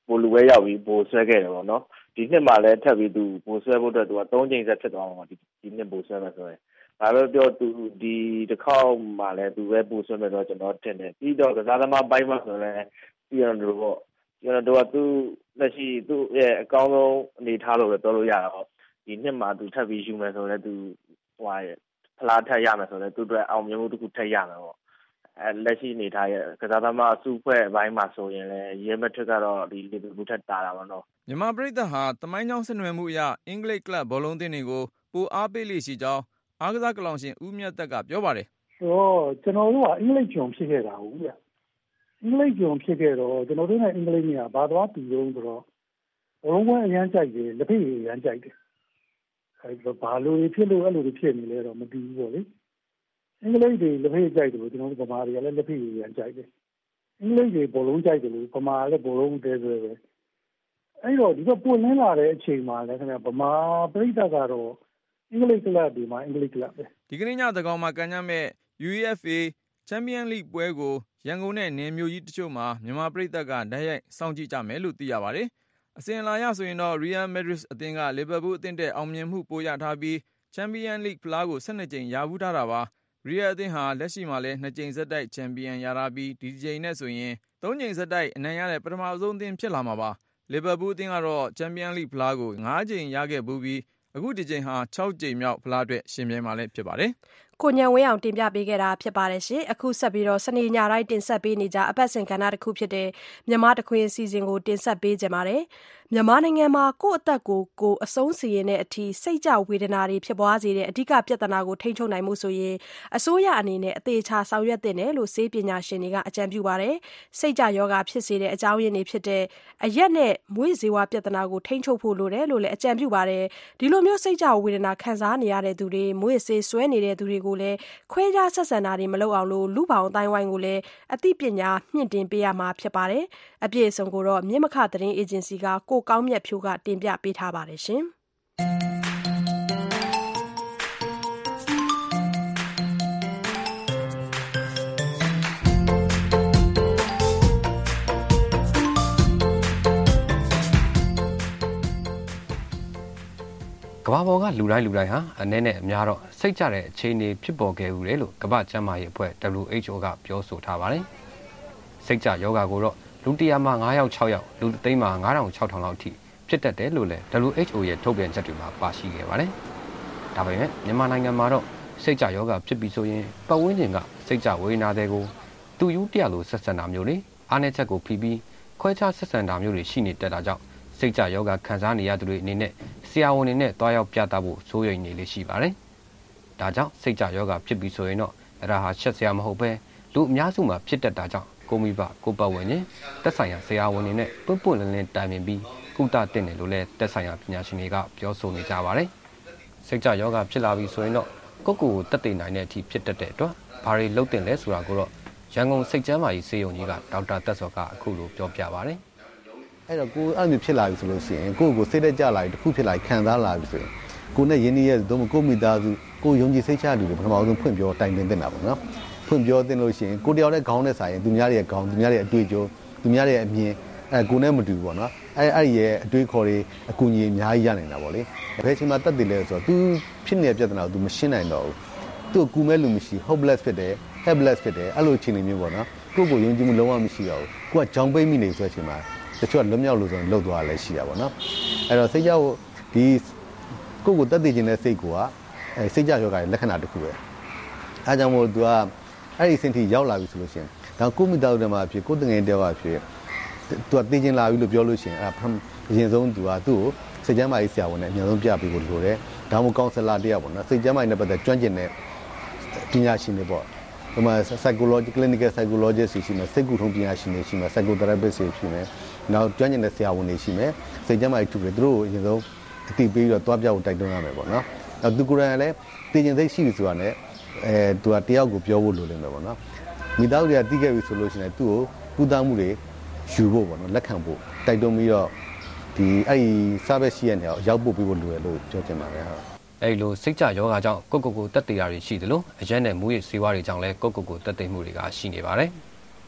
ဘိုလူပဲရောက်ပြီးဘိုဆွဲခဲ့တယ်ပေါ့နော်ဒီနှစ်မှာလည်းထပ်ပြီးသူဘိုဆွဲဖို့အတွက်သူကသုံးချိန်ဆက်ဖြစ်သွားမှာဒီဒီနှစ်ဘိုဆွဲမယ်ဆိုရင်ဒါပဲပြောသူဒီတစ်ခေါက်မှာလည်းသူပဲဘိုဆွဲမယ်တော့ကျွန်တော်ထင်တယ်ပြီးတော့ကစားသမားပိုင်းမှာဆိုလည်းပြီးတော့တို့ပေါ့ကျွန်တော်တို့ကသူလက်ရှိသူ့ရဲ့အကောင်းဆုံးအနေထားလို့ပဲပြောလို့ရတာပေါ့ဒီနှစ်မှာသူထပ်ပြီးယူမယ်ဆိုလည်းသူဟိုရဲ့ဖလားထက်ရမယ်ဆိုလည်းသူတို့အောင်မြင်မှုတစ်ခုထက်ရမယ်ပေါ့အဲလက်ရှိနေထားရဲ့ကစားသမားအစုဖွဲ့အပိုင်းမှာဆိုရင်လည်းရဲမထက်ကတော့ဒီလီဗာပူးထက်တာတာပါတော့မြန်မာပရိသတ်ဟာတမိုင်းကြောင်းဆက်နွယ်မှုအရအင်္ဂလိပ်ကလပ်ဘောလုံးသင်းတွေကိုပိုအားပေးလိရှိကြောင်းအားကစားကလောင်ရှင်ဦးမြတ်သက်ကပြောပါတယ်ဆိုတော့ကျွန်တော်တို့ကအင်္ဂလိပ်ဂျုံဖြစ်ခဲ့တာဟုတ်ဗျအင်္ဂလိပ်ဂျုံဖြစ်ခဲ့တော့ကျွန်တော်တို့နဲ့အင်္ဂလိပ်ကဘာသွားတူတုံးဆိုတော့ဘောလုံးကအရန်ကြိုက်တယ်လက်ဖက်ရည်အရန်ကြိုက်တယ်အဲဘာလို့ဖြစ်လို့အဲ့လိုဖြစ်နေလဲတော့မသိဘူးပေါ့လေအင်္ဂလိပ်တွေလက်ဖက်ရည်ကြိုက်တယ်လို့ကျွန်တော်တို့ဗမာတွေကလည်းလက်ဖက်ရည်အရန်ကြိုက်တယ်အင်္ဂလိပ်တွေဘောလုံးကြိုက်တယ်လို့ဗမာလည်းဘောလုံးတဲဆွဲပဲအဲ့တော့ဒီကပွင့်လင်းလာတဲ့အချိန်မှာလည်းခင်ဗျဗမာပရိသတ်ကတော့အင်္ဂလိပ်ကလပ်ဒီမှာအင်္ဂလိပ်ကလပ်ပဲဒီကနေ့ညသကောင်မှာကန်ကြမဲ့ ယူ အီ အက်ဖ် အေ Champion League ပွဲကိုရန်ကုန်နဲ့နယ်မြို့ကြီးတချို့မှာမြန်မာပရိသတ်ကဓာတ်ရိုက်စောင့်ကြည့်ကြမယ်လို့သိရပါတယ်အစဉ်လာရဆိုရင်တော့ Real Madrid အသင်းက Liverpool အသင်းတဲ့အောင်မြင်မှုပိုရထားပြီး Champion League ဖလားကို၁၂ကြိမ်ရဘူးထားတာပါ Real အသင်းဟာလက်ရှိမှာလည်း၂ကြိမ်ဆက်တိုက်ချန်ပီယံရထားပြီးဒီကြိမ်နဲ့ဆိုရင်၃ကြိမ်ဆက်တိုက်အနိုင်ရတဲ့ပထမဆုံးအသင်းဖြစ်လာမှာပါ Liverpool အသင်းကတော့ Champion League ဖလားကို၅ကြိမ်ရခဲ့ပြီးအခုဒီကြိမ်ဟာ၆ကြိမ်မြောက်ဖလားအတွက်ရှင်ပြိုင်မှာလည်းဖြစ်ပါတယ်ကိုညံဝင်းအောင်တင်ပြပေးခဲ့တာဖြစ်ပါတယ်ရှင်အခုဆက်ပြီးတော့စနေညတိုင်းတင်ဆက်ပေးနေကြအပတ်စဉ်ကဏ္ဍတစ်ခုဖြစ်တဲ့မြန်မာတခွင်အစီအစဉ်ကိုတင်ဆက်ပေးကြပါမယ်မြန်မာနိုင်ငံမှာကိုယ့်အသက်ကိုကိုယ်အဆုံးစီရင်တဲ့အထိစိတ်ကြဝေဒနာတွေဖြစ်ပွားစေတဲ့အဓိကပြဿနာကိုထိန်းချုပ်နိုင်မှုဆိုရင်အစိုးရအနေနဲ့အသေးချာဆောင်ရွက်သင့်တယ်လို့ဆေးပညာရှင်တွေကအကြံပြုပါတယ်စိတ်ကြယောဂဖြစ်စေတဲ့အကြောင်းရင်းတွေဖြစ်တဲ့အရက်နဲ့မွေးဇေဝပြဿနာကိုထိန်းချုပ်ဖို့လိုတယ်လို့လည်းအကြံပြုပါတယ်ဒီလိုမျိုးစိတ်ကြဝေဒနာခံစားနေရတဲ့သူတွေမွေးစေးဆွဲနေတဲ့သူတွေကိုလည်းခွဲခြားဆက်ဆံတာတွေမလုပ်အောင်လို့လူပေါင်းအတိုင်းဝိုင်းကိုလည်းအသိပညာမြင့်တင်ပေးရမှာဖြစ်ပါတယ်အပြည့်အစုံကိုတော့မြင့်မခသတင်းအေဂျင်စီကကိုကောင်းမြတ်ဖြိုးကတင်ပြပေးထားပါတယ်ရှင်ကမ္ဘာပေါ်ကလူတိုင်းလူတိုင်းဟာအနေနဲ့အများတော့စိတ်ကြတဲ့အခြေအနေဖြစ်ပေါ်ခဲ့ဦးတယ်လို့ကမ္ဘာ့ကျန်းမာရေးအဖွဲ့ ဒဘလျူ အိတ်ချ်အို ကပြောဆိုထားပါတယ်။စိတ်ကြယောဂါကိုတော့လူတစ်ရာမှာ၅ယောက်၆ယောက်လူတစ်သိန်းမှာ၅ထောင်၆ထောင်လောက်အထိဖြစ်တတ်တယ်လို့လည်း ဒဘလျူ အိတ်ချ်အို ရဲ့ထုတ်ပြန်ချက်တွေမှာပါရှိခဲ့ပါတယ်။ဒါပေမဲ့မြန်မာနိုင်ငံမှာတော့စိတ်ကြယောဂါဖြစ်ပြီးဆိုရင်ပတ်ဝန်းကျင်ကစိတ်ကြဝေဒနာတွေကိုသူယူတရလို့ဆက်ဆံတာမျိုးတွေအားနည်းချက်ကိုဖိပြီးခွဲခြားဆက်ဆံတာမျိုးတွေရှိနေတတ်တာကြောင့်စိတ်ကြယောဂခံစားနေရသူတွေအနေနဲ့ဆရာဝန်တွေနဲ့တွားရောက်ပြသဖို့စိုးရိမ်နေလေရှိပါတယ်။ဒါကြောင့်စိတ်ကြယောဂဖြစ်ပြီးဆိုရင်တော့အဲ့ဒါဟာရှက်စရာမဟုတ်ပဲလူအများစုမှာဖြစ်တတ်တာကြောင့်ကိုမိဘကိုပတ်ဝန်းကျင်သက်ဆိုင်ရာဆရာဝန်တွေနဲ့ပွင့်ပွင့်လင်းလင်းတိုင်ပင်ပြီးကုသတင်တယ်လို့လည်းသက်ဆိုင်ရာပညာရှင်တွေကပြောဆိုနေကြပါတယ်။စိတ်ကြယောဂဖြစ်လာပြီးဆိုရင်တော့ကိုယ့်ကိုယ်ကိုတက်တည်နိုင်တဲ့အထိဖြစ်တတ်တဲ့အတွက်ဘာတွေလုပ်တင်လဲဆိုတာကိုတော့ရန်ကုန်စိတ်ကျန်းမာရေးဆေးရုံကြီးကဒေါက်တာသက်စောကအခုလိုပြောပြပါတယ်အဲ့တော့ကိုအဲ့လိုမျိုးဖြစ်လာပြီဆိုလို့ရှိရင်ကိုယ့်ကိုစိတ်သက်ကြလာပြီတစ်ခုဖြစ်လာခံစားလာပြီဆိုရင်ကိုနဲ့ရင်းနှီးရဲ့သို့မဟုတ်ကိုမိသားစုကိုယုံကြည်စိတ်ချလူတွေပထမဆုံးဖွင့်ပြောတိုင်ပင်တင်တာပေါ့နော်ဖွင့်ပြောတင်လို့ရှိရင်ကိုတယောက်နဲ့ခေါင်းနဲ့ဆိုင်ရင်သူများရဲ့ခေါင်းသူများရဲ့အတွေ့အကြုံသူများရဲ့အမြင်အဲကိုနဲ့မတူဘူးပေါ့နော်အဲ့အဲ့ရဲ့အတွေ့အခေါ်တွေအကူအညီအများကြီးရနိုင်တာပေါ့လေဘယ်ချိန်မှာတက်တည်လဲဆိုတော့ तू ဖြစ်နေတဲ့ပြဿနာကို तू မရှင်းနိုင်တော့ဘူးသူ့ကူမဲ့လူမရှိ hopeless ဖြစ်တယ် helpless ဖြစ်တယ်အဲ့လိုအခြေအနေမျိုးပေါ့နော်ကိုယ့်ကိုယုံကြည်မှုလုံးဝမရှိတော့ဘူးကိုကကြောင်ပိတ်မိနေဆိုတဲ့အချိန်မှာတချို့ကလွတ်မြောက်လို့ဆိုရင်လှုပ်သွားလည်းရှိတာပေါ့နော်အဲ့တော့စိတ်ကြောက်ဒီကိုယ့်ကိုတက်တည်ခြင်းတဲ့စိတ်ကအဲစိတ်ကြောက်ယောဂရဲ့လက္ခဏာတစ်ခုပဲအဲကြောင့်မို့ तू ကအဲ့ဒီစင်တီရောက်လာပြီဆိုလို့ရှိရင်ဒါကိုမိသားစုတွေမှာဖြစ်ကိုတငယ်တယောက်ဖြစ် तू ကတည်ခြင်းလာပြီလို့ပြောလို့ရှိရင်အဲ့ပထမအရင်ဆုံး तू ကသူ့ကိုစိတ်ကျန်းမာရေးဆရာဝန်နဲ့အများဆုံးပြပေးဖို့လိုတယ်ဒါမှမဟုတ်ကောင်ဆယ်လာတယောက်ပေါ့နော်စိတ်ကျန်းမာရေးနဲ့ပတ်သက်ကျွမ်းကျင်တဲ့ပညာရှင်တွေပေါ့ဒီမှာ psychology clinical psychologist ရှိမယ်စိတ်ကူထုံးပညာရှင်တွေရှိမယ် psychotherapist တွေရှိမယ်နောက်ကျွမ်းကျင်တဲ့ဆရာဝန်တွေရှိမယ်စိတ်ကျန်းမာရေးသူတွေသူတို့ကိုအရင်ဆုံးအသိပေးပြီးတော့တွားပြဖို့တိုက်တွန်းရမယ်ပေါ့နော်နောက်သူကိုယ်တိုင်လည်းတည်ကျင်စိတ်ရှိပြီဆိုတာနဲ့အဲသူကတယောက်ကိုပြောဖို့လိုလိမ့်မယ်ပေါ့နော်မိသားစုတွေကတီးခဲ့ပြီဆိုလို့ရှိရင်သူ့ကိုကုသမှုတွေယူဖို့ပေါ့နော်လက်ခံဖို့တိုက်တွန်းပြီးတော့ဒီအဲ့ဒီ service ရှိရတဲ့နေရာကိုရောက်ပို့ပေးဖို့လိုတယ်လို့ပြောချင်ပါတယ်ဟုတ်အဲ့လိုစိတ်ကြယောဂါကြောင့်ကိုယ့်ကိုယ်ကိုတက်တည်တာတွေရှိသလိုအရက်နဲ့မူးယစ်ဆေးဝါးတွေကြောင့်လည်းကိုယ့်ကိုယ်ကိုတက်တည်မှုတွေကရှိနေပါတယ်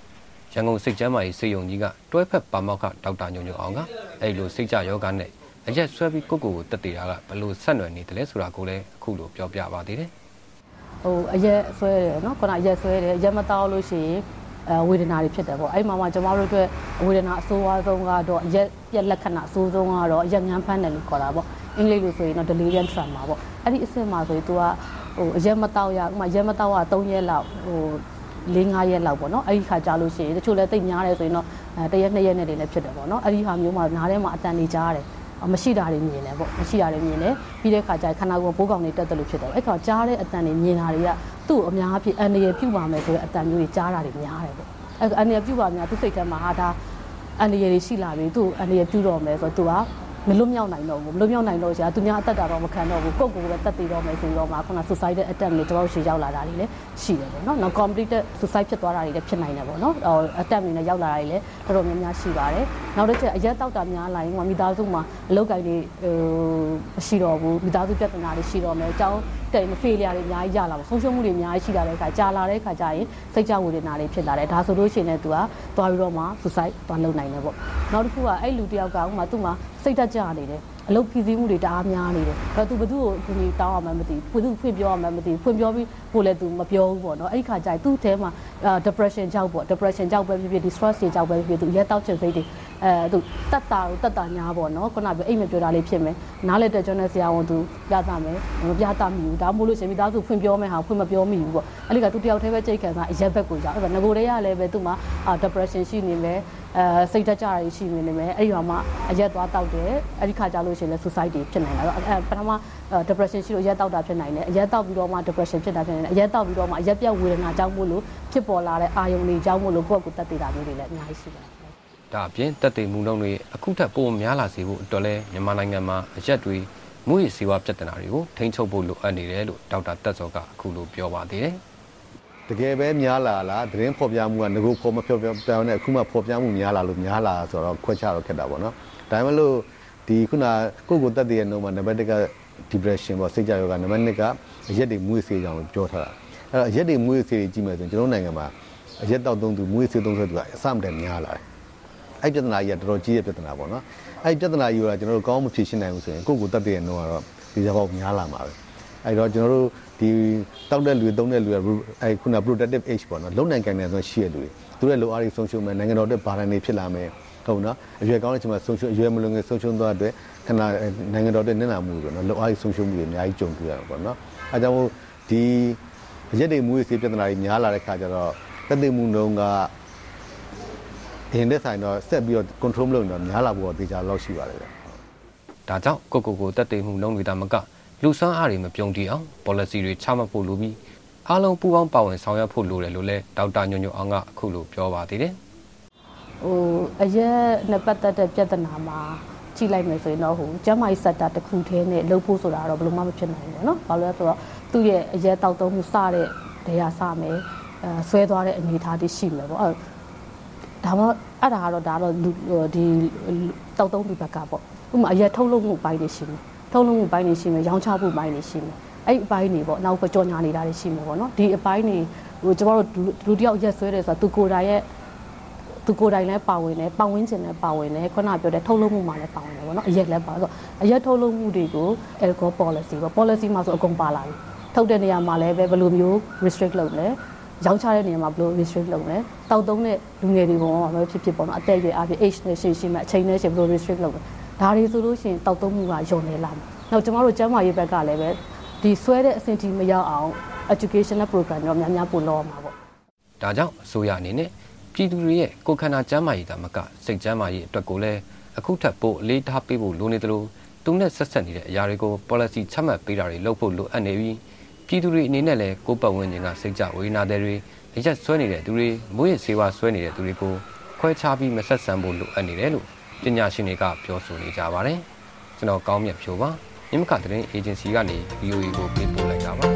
ရန်ကုန်စိတ်ကျမ်းမာရေးစေယုံကြီးကတွဲဖက်ပါမောက္ခဒေါက်တာညိုညိုအောင်ကအဲ့လိုစိတ်ကြယောဂနဲ့အရက်ဆွဲပြီးကိုကိုကိုတက်တည်တာကဘလို့ဆက်နွယ်နေတယ်လဲဆိုတာကိုလည်းအခုလိုပြောပြပါသေးတယ်ဟိုအရက်ဆွဲတယ်နော်ခုနအရက်ဆွဲတယ်ရက်မတောက်လို့ရှိရင်အဲဝေဒနာတွေဖြစ်တယ်ပေါ့အဲ့မှာမှကျွန်တော်တို့အတွက်ဝေဒနာအဆိုးအဆုံးကတော့ရက်ပြက်လက္ခဏာအဆိုးဆုံးကတော့ရက်ငန်းဖမ်းတယ်လို့ခေါ်တာပေါ့အင်္ဂလိပ်လိုဆိုရင်တော့ delirium tremor ပေါ့အဲ့ဒီအဆင့်မှာဆိုရင် तू ကဟိုရက်မတောက်ရဥမာရက်မတောက်ကသုံးရက်လောက်ဟို၄၅ရက်လောက်ပေါ့နော်အဲ့ဒီခါကြာလို့ရှိရင်တချို့လည်းတိတ်များတယ်ဆိုရင်တော့အဲတစ်ရက်နှစ်ရက်နဲ့တွေလည်းဖြစ်တယ်ပေါ့နော်အဲ့ဒီဟာမျိုးမှာနားထဲမှာအတန်နေကြားတယ်မရှိတာတွေမြင်တယ်ပေါ့မရှိတာတွေမြင်တယ်ပြီးတဲ့ခါကျခန္ဓာကိုယ်ပိုးကောင်တွေတက်တယ်လို့ဖြစ်တယ်အဲ့ခါကြားတဲ့အတန်တွေမြင်တာတွေကသူ့အများအပြည့်အန္တရာယ်ပြုပါမယ်ဆိုတဲ့အတန်မျိုးတွေကြားတာတွေများတယ်ပေါ့အဲ့အန္တရာယ်ပြုပါများသူ့စိတ်ထဲမှာဟာဒါအန္တရာယ်တွေရှိလာပြီသူ့အန္တရာယ်ပြုတော့မယ်ဆိုတော့ तू ကမလွတ်မြောက်နိုင်တော့ဘူးမလွတ်မြောက်နိုင်တော့ရှာသူများအသက်တာတော့မခံတော့ဘူးကိုယ့်ကိုယ်ပဲတက်တည်တော့မယ်ဆိုတော့မှခုန suicide attempt တွေတော့ရှေ့ရောက်လာတာတွေလည်းရှိတယ်ပေါ့နော်နောက် completed suicide ဖြစ်သွားတာတွေလည်းဖြစ်နိုင်တယ်ပေါ့နော် attempt တွေနဲ့ရောက်လာတာတွေလည်းတော်တော်များများရှိပါတယ်နောက်တစ်ချက်အရက်တောက်တာများလာရင်မိသားစုမှာအလုပ်ကိုင်တွေဟိုမရှိတော့ဘူးမိသားစုပြဿနာတွေရှိတော့မယ်အကြောင်းတဲ့ failure တွေအများကြီးရလာပါဆုံးရှုံးမှုတွေအများကြီးရှိလာတဲ့အခါကြာလာတဲ့အခါကျရင်စိတ်ကြဝေဒနာတွေဖြစ်လာတယ်ဒါဆိုလို့ရှိရင်လည်း तू ကသွားပြီးတော့မှ suicide သွားလုပ်နိုင်တယ်ပေါ့နောက်တစ်ခုကအဲ့လူတယောက်ကဥမာသူ့မှာစိတ်တက်ကြနေတယ်အလုပ်ပြည်စည်းမှုတွေတအားများနေတယ်ဒါသူဘသူ့ကိုသူတောင်းအောင်မှမသိဘူးဘသူဖွင့်ပြောအောင်မှမသိဘူးဖွင့်ပြောပြီးကိုလည်းသူမပြောဘူးပေါ့နော်အဲ့ဒီခါကျရင်သူ့ထဲမှာ depression ကြောက်ပေါ့ depression ကြောက်ပဲဖြစ်ဖြစ် distress တွေကြောက်ပဲဖြစ်ဖြစ်သူရက်တောက်ချင်စိတ်တွေအဲသူတက်တာကိုတက်တာညာပေါ့နော်ခုနကအိမ်မပြောတာလေးဖြစ်မယ်နားလက်တဲ့ကျွမ်းတဲ့ဆရာဝန်သူပြသမယ်မပြသမိဘူးဒါမှမဟုတ်လို့ရှင်မိသားစုဖွင့်ပြောမယ်ဟာဖွင့်မပြောမိဘူးပေါ့အဲ့ဒီကသူတယောက်တည်းပဲကြိတ်ခံတာအရက်ဘက်ကိုရောက်အဲ့ဒါငကိုတွေကလည်းပဲသူ့မှာ depression ရှိနေမယ်အဲစိတ်တက်ကြတာရှိနေမယ်အဲ့ဒီမှာအရက်သွားတောက်တယ်အဲ့ဒီခါကျလို့ရှင်လဲ suicide တွေဖြစ်နိုင်တာတော့အဲပထမ depression ရှိလို့အရက်တောက်တာဖြစ်နိုင်တယ်အရက်တောက်ပြီးတော့မှ depression ဖြစ်တာဖြစ်နိုင်တယ်အရက်တောက်ပြီးတော့မှအရက်ပြတ်ဝေဒနာကြောင့်မို့လို့ဖြစ်ပေါ်လာတဲ့အာယုန်တွေကြောင့်မို့လို့ကိုယ့်ကိုယ်တက်တည်တာမျိုးတွေလည်းအများကြီးရှိပါတယ်ဒါအပြင်တက်တည်မှုနှုန်းတွေအခုထပ်ပိုများလာစေဖို့အတွက်လဲမြန်မာနိုင်ငံမှာအရက်တွေမူရည်စေဝါပြဿနာတွေကိုထိန်းချုပ်ဖို့လိုအပ်နေတယ်လို့ဒေါက်တာတက်စောကအခုလိုပြောပါသေးတယ်တကယ်ပဲများလာလားသတင်းဖော်ပြမှုကငကိုဖော်မဖော်ပြပြောင်းနေအခုမှဖော်ပြမှုများလာလို့များလာဆိုတော့ခွဲခြားတော့ခက်တာပေါ့နော်ဒါပေမဲ့လို့ဒီခုနကိုကိုတက်တည်ရဲ့နှုန်းမှာနံပါတ်တစ်က depression ပေါ့စိတ်ကြယောဂနံပါတ်နှစ်ကအရက်တွေမူရည်စေကြောင်းလို့ပြောထားတာအဲ့တော့အရက်တွေမူရည်စေကြီးမယ်ဆိုရင်ကျွန်တော်နိုင်ငံမှာအရက်တောက်သုံးသူမူရည်စေသုံးသူကအစမတည်းများလာတယ်အဲ့ပြဿနာကြီးကတော်တော်ကြီးတဲ့ပြဿနာပေါ့နော်အဲ့ပြဿနာကြီးကကျွန်တော်တို့ကောင်းမဖြေရှင်းနိုင်ဘူးဆိုရင်ကိုကိုတက်တဲ့နှုန်းကတော့ဒီကြောက်များလာမှာပဲအဲ့တော့ကျွန်တော်တို့ဒီတောက်တဲ့လူတွေသုံးတဲ့လူတွေအဲ့ခုန productive age ပေါ့နော်လုံနိုင်ကန်တယ်ဆိုရှိရလူတွေသူတို့လိုအားတွေဆုံးရှုံးမယ်နိုင်ငံတော်အတွက်ဘာတိုင်းနေဖြစ်လာမယ်ဟုတ်နော်အရွယ်ကောင်းတဲ့အချိန်မှာဆုံးရှုံးအရွယ်မလွန်ငယ်ဆုံးရှုံးသွားတဲ့ခဏနိုင်ငံတော်အတွက်နစ်နာမှုပေါ့နော်လိုအားတွေဆုံးရှုံးမှုတွေအများကြီးကြုံတွေ့ရတာပေါ့နော်အဲကြောင့်မို့ဒီရက်တွေမူရေးစေပြဿနာတွေများလာတဲ့ခါကျတော့တက်တဲ့မှုနှုန်းကဒီနေ့ဆိုင်တော့ဆက်ပြီးတော့ control လုပ်နေတော့များလာဖို့တော့တေချာလောက်ရှိပါတယ်ဗျဒါကြောင့်ကိုကိုကိုတက်တဲ့မှုနှုန်းတွေဒါမကလူစွမ်းအားတွေမပြုံးတီအောင် policy တွေချမှတ်ဖို့လိုပြီးအားလုံးပူးပေါင်းပါဝင်ဆောင်ရွက်ဖို့လိုတယ်လို့လည်းဒေါက်တာညိုညိုအောင်ကအခုလိုပြောပါသေးတယ်ဟိုအရက်နဲ့ပတ်သက်တဲ့ပြဿနာမှာကြည့်လိုက်မယ်ဆိုရင်တော့ဟိုကျန်းမာရေးစက်တာတစ်ခုတည်းနဲ့လှုပ်ဖို့ဆိုတာတော့ဘယ်လိုမှမဖြစ်နိုင်ဘူးเนาะဘာလို့လဲဆိုတော့သူ့ရဲ့အရက်တောက်သုံးမှုစတဲ့တရားစမယ်အဲဆွဲသွားတဲ့အနေအထားတွေရှိမယ်ပေါ့အဲဒါမှအဲ့ဒါကတော့ဒါတော့ဒီတောက်သုံးသူဘက်ကပေါ့ဥပမာအရက်ထုတ်လုပ်မှုပိုင်းတွေရှိမယ်ထုတ်လုပ်မှုပိုင်းတွေရှိမယ်ရောင်းချမှုပိုင်းတွေရှိမယ်အဲ့ဒီအပိုင်းတွေပေါ့နောက်ပဲကြော်ညာနေတာတွေရှိမှာပေါ့နော်ဒီအပိုင်းတွေဟိုကျမတို့လူတယောက်ရက်ဆွဲတယ်ဆိုတော့သူကိုယ်တိုင်ရဲ့သူကိုယ်တိုင်လည်းပါဝင်တယ်ပတ်ဝန်းကျင်လည်းပါဝင်တယ်ခုနပြောတဲ့ထုတ်လုပ်မှုမှာလည်းပါဝင်တယ်ပေါ့နော်အရက်လည်းပါဆိုတော့အရက်ထုတ်လုပ်မှုတွေကို alcohol policy ပေါ့ policy မှာဆိုအကုန်ပါလာပြီထုတ်တဲ့နေရာမှာလည်းပဲဘယ်လိုမျိုး restrict လုပ်လဲရောင်းချတဲ့နေရာမှာဘယ်လို restrict လုပ်လဲတောက်သုံးတဲ့လူငယ်တွေပေါ်မှာပဲဖြစ်ဖြစ်ပေါ့နော်အသက်အရွယ်အပြင် age နဲ့ရှိရှိမှအချိန်နဲ့ရှိဘယ်လို restrict လုပ်လဲဒါတွေဆိုလို့ရှိရင်တောက်သုံးမှုကယုံနေလာမယ်နောက်ကျမတို့ကျန်းမာရေးဘက်ကလည်းပဲဒီဆွဲတဲ့အဆင့်ထိမရောက်အောင် educational program တော့များများပို့လုပ်ရမှာပေါ့ဒါကြောင့်အစိုးရအနေနဲ့ပြည်သူတွေရဲ့ကိုယ်ခန္ဓာကျန်းမာရေးတာမကစိတ်ကျန်းမာရေးအတွက်ကိုလည်းအခုထပ်ပို့အလေးထားပေးဖို့လိုနေသလိုသူနဲ့ဆက်ဆက်နေတဲ့အရာတွေကို policy ချမှတ်ပေးတာတွေလုပ်ဖို့လိုအပ်နေပြီးပြည်သူတွေအနေနဲ့လည်းကိုယ်ပတ်ဝန်းကျင်ကစိတ်ကြဝေဒနာတွေအရက်ဆွဲနေတဲ့သူတွေမွေးရစေဝါဆွဲနေတဲ့သူတွေကိုခွဲခြားပြီးမဆက်ဆံဖို့လိုအပ်နေတယ်လို့ပညာရှင်တွေကပြောဆိုနေကြပါတယ်ကျွန်တော်ကောင်းမြတ်ဖြိုးပါမြင်းမခသတင်းအေဂျင်စီကနေ ဗီအိုအေ ကိုပေးပို့လိုက်တာပါ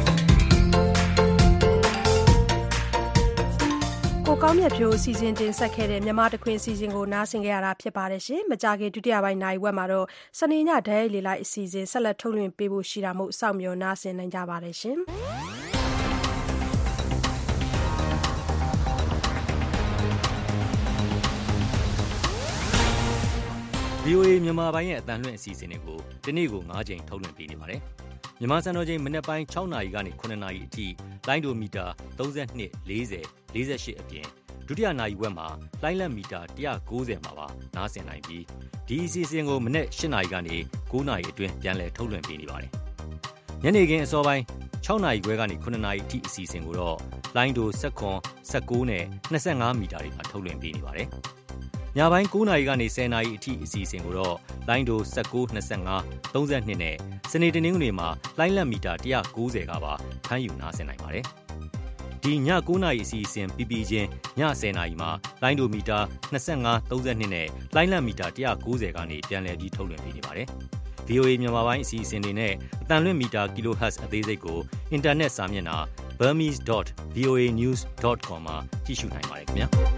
ကိုကောင်းမြတ်ဖြိုးစီစဉ်တင်ဆက်ခဲ့တဲ့မြန်မာတခွင်စီစဉ်ကိုနားဆင်ကြရတာဖြစ်ပါတယ်ရှင်။မကြခင်ဒုတိယပိုင်းနိုင်ဝက်မှာတော့စနေညဓာတ်ရိုက်လေလိုက်အစီအစဉ်ဆက်လက်ထုတ်လွှင့်ပေးဖို့ရှိတာမို့စောင့်မျှော်နားဆင်နိုင်ကြပါတယ်ရှင်။ဗီအိုအေ မြန်မာပိုင်းရဲ့အသံလွှင့်အစီအစဉ်တွေကိုဒီနေ့ကို၅ချိန်ထုတ်လွှင့်ပေးနေပါတယ်။မြန်မာစံတော်ချိန်မနက်ပိုင်း၆နာရီကနေ၇နာရီအထိလိုင်းဒိုမီတာ၃၂ ၄၀ ၄၈အပြင်ဒုတိယနာရီဝက်မှာလိုင်းလက်မီတာ၁၉၀မှာပါနားဆင်နိုင်ပြီးဒီအစီအစဉ်ကိုမနက်၈နာရီကနေ၉နာရီအတွင်းပြန်လည်ထုတ်လွှင့်ပေးနေပါတယ်။ညနေခင်းအစောပိုင်း၆နာရီခွဲကနေ၇နာရီအထိအစီအစဉ်ကိုတော့လိုင်းဒို၁၇ ၁၉နဲ့၂၅မီတာတွေမှာထုတ်လွှင့်ပေးနေပါတယ်။ညပိုင်း၉နာရီကနေ၁၀နာရီအထိအစီအစဉ်ကိုတော့လိုင်းဒို၁၉ ၂၅ ၃၂နဲ့စနေတနင်္ဂနွေမှာလိုင်းလက်မီတာ၁၉၀ကပါဖမ်းယူနားဆင်နိုင်ပါတယ်။ဒီည၉နာရီအစီအစဉ်ပြီးပြီးချင်းည၁၀နာရီမှာလိုင်းဒိုမီတာ၂၅ ၃၂နဲ့လိုင်းလက်မီတာ၁၉၀ကနေပြန်လည်ပြီးထုတ်လွှင့်ပေးနေပါတယ်။ ဗီအိုအေ မြန်မာပိုင်းအစီအစဉ်တွေနဲ့အသံလွှင့်မီတာ kilohertz အသေးစိတ်ကိုအင်တာနက်စာမျက်နှာ burmese dot v o a news dot com မှာကြည့်ရှုနိုင်ပါတယ်ခင်ဗျာ။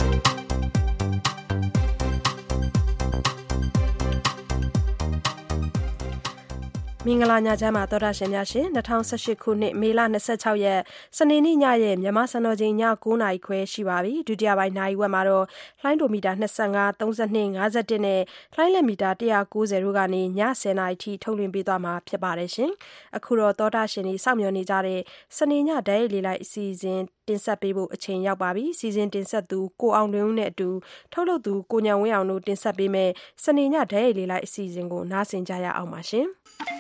မင်္ဂလာညချမ်းပါသောတာရှင်များရှင်၂၀၁၈ခုနှစ်မေလ၂၆ရက်စနေနေ့ညရဲ့မြန်မာစံတော်ချိန်ည၉နာရီခွဲရှိပါပြီဒုတိယပိုင်းနာရီဝက်မှာတော့လိုင်းဒိုမီတာ၂၅ ၃၂ ၅၁နဲ့လိုင်းလက်မီတာ၁၉၀တို့ကနေည၁၀နာရီထိထုတ်လွှင့်ပေးသွားမှာဖြစ်ပါတယ်ရှင်အခုတော့သောတာရှင်တွေစောင့်မျှော်နေကြတဲ့စနေညဓာတ်ရိုက်လေလိုက်အစီအစဉ်တင်ဆက်ပေးဖို့အချိန်ရောက်ပါပြီစီစဉ်တင်ဆက်သူကိုအောင်လွင်ဦးနဲ့အတူထုတ်လုပ်သူကိုညံဝင်းအောင်တို့တင်ဆက်ပေးမယ်စနေညဓာတ်ရိုက်လေလိုက်အစီအစဉ်ကိုနားဆင်ကြရအောင်ပါရှင်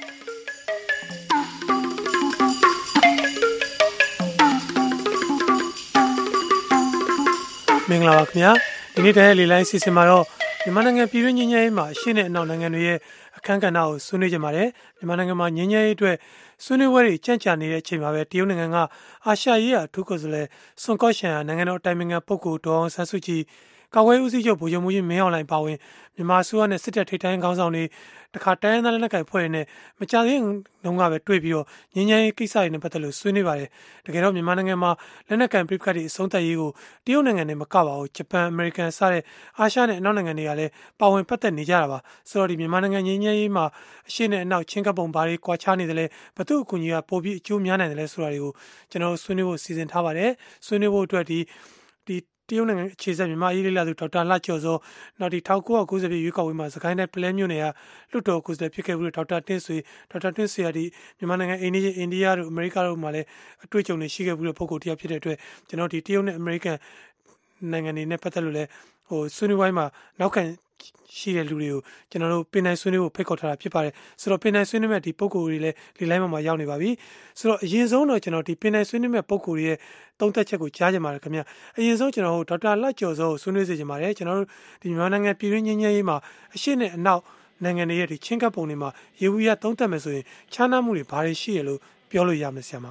မင်္ဂလာပါခင်ဗျာဒီနေ့တည်းလေလိုင်းစီစဉ်မှာတော့မြန်မာနိုင်ငံပြည်တွင်းငြိမ်းချမ်းရေးမှာအရှေ့နဲ့အနောက်နိုင်ငံတွေရဲ့အခမ်းကဏ္ဍကိုဆွေးနွေးကြပါတယ်မြန်မာနိုင်ငံမှာငြိမ်းချမ်းရေးအတွက်ဆွေးနွေးပွဲတွေကြန့်ကြာနေတဲ့အချိန်မှာပဲတရုတ်နိုင်ငံကအာရှရေးအထူးကိုယ်စားလှယ်ဆွန်ကော့ရှန်ဟာနိုင်ငံတော်အတိုင်ပင်ခံပုဂ္ဂိုလ်ဒေါ်အောင်ဆန်းစုကြည်ကာကွယ်ဦးစီးချုပ်ဗိုလ်ချုပ်မှူးကြီးမင်းအောင်လှိုင်ပါဝင်မြန်မာအစိုးရနဲ့စစ်တပ်ထိပ်တိုင်းခေါင်းဆောင်တွေတခါတိုင်းရင်းသားလက်နက်ကိုင်ဖွဲ့တွေနဲ့မကြာသေးတုန်းကပဲတွေ့ပြီးတော့ငြိမ်းချမ်းရေးကိစ္စတွေနဲ့ပတ်သက်လို့ဆွေးနွေးပါတယ်တကယ်တော့မြန်မာနိုင်ငံမှာလက်နက်ကိုင်ပြစ်ခတ်တွေအဆုံးသတ်ရေးကိုတရုတ်နိုင်ငံနဲ့မကပါဘူးဂျပန်အမေရိကန်စတဲ့အာရှနဲ့အနောက်နိုင်ငံတွေကလည်းပါဝင်ပတ်သက်နေကြတာပါဆိုတော့ဒီမြန်မာနိုင်ငံငြိမ်းချမ်းရေးမှာအရှေ့နဲ့အနောက်ချင်းကပ်ပုံဘာတွေကွာခြားနေတယ်လဲဘသူ့အကူအညီကပိုပြီးအကျိုးများနိုင်တယ်လဲဆိုတာတွေကိုကျွန်တော်ဆွေးနွေးဖို့စီစဉ်ထားပါတယ်ဆွေးနွေးဖို့အတွက်ဒီဒီတရုတ်နိုင်ငံအခြေစိုက်မြန်မာရေးလေးလာသူဒေါက်တာလှကျော်စောနောက်ဒီ၁၉၉၀ပြည့်ရွေးကောက်ပွဲမှာစကိုင်းတိုင်းပလဲမြို့နယ်ကလွှတ်တော်ကိုယ်စားလှယ်ဖြစ်ခဲ့ပြီးဒေါက်တာတင့်ဆွေဒေါက်တာတင့်ဆွေကဒီမြန်မာနိုင်ငံအိန္ဒိယအိန္ဒိယတို့အမေရိကတို့မှာလည်းအတွေ့အကြုံတွေရှိခဲ့ပြီးတော့ပုံကိုတရားဖြစ်တဲ့အတွက်ကျွန်တော်ဒီတရုတ်နဲ့အမေရိကန်နိုင်ငံတွေနဲ့ပတ်သက်လို့လည်းဟိုဆွေးနွေးပွဲမှာနောက်ခံရှိတဲ့လူတွေကိုကျွန်တော်တို့ပင်နိုင်ဆွေးနွေးဖို့ဖိတ်ခေါ်ထားတာဖြစ်ပါတယ်ဆိုတော့ပင်နိုင်ဆွေးနွေးမဲ့ဒီပုံကိုယ်တွေလည်းဒီ line မှာရောက်နေပါပြီဆိုတော့အရင်ဆုံးတော့ကျွန်တော်ဒီပင်နိုင်ဆွေးနွေးမဲ့ပုံကိုယ်တွေရဲ့သုံးသက်ချက်ကိုကြားကြပါရခင်ဗျအရင်ဆုံးကျွန်တော်တို့ဒေါက်တာလှကျော်စောကိုဆွေးနွေးစေချင်ပါတယ်ကျွန်တော်တို့ဒီမြန်မာနိုင်ငံပြည်တွင်းငြိမ်းချမ်းရေးမှာအရှိနဲ့အနောက်နိုင်ငံတွေရဲ့ဒီချင်းကပ်ပုံတွေမှာရေဝူရသုံးသက်မယ်ဆိုရင်ခြားနားမှုတွေဘာတွေရှိရလို့ပြောလို့ရမယ်ဆရာမ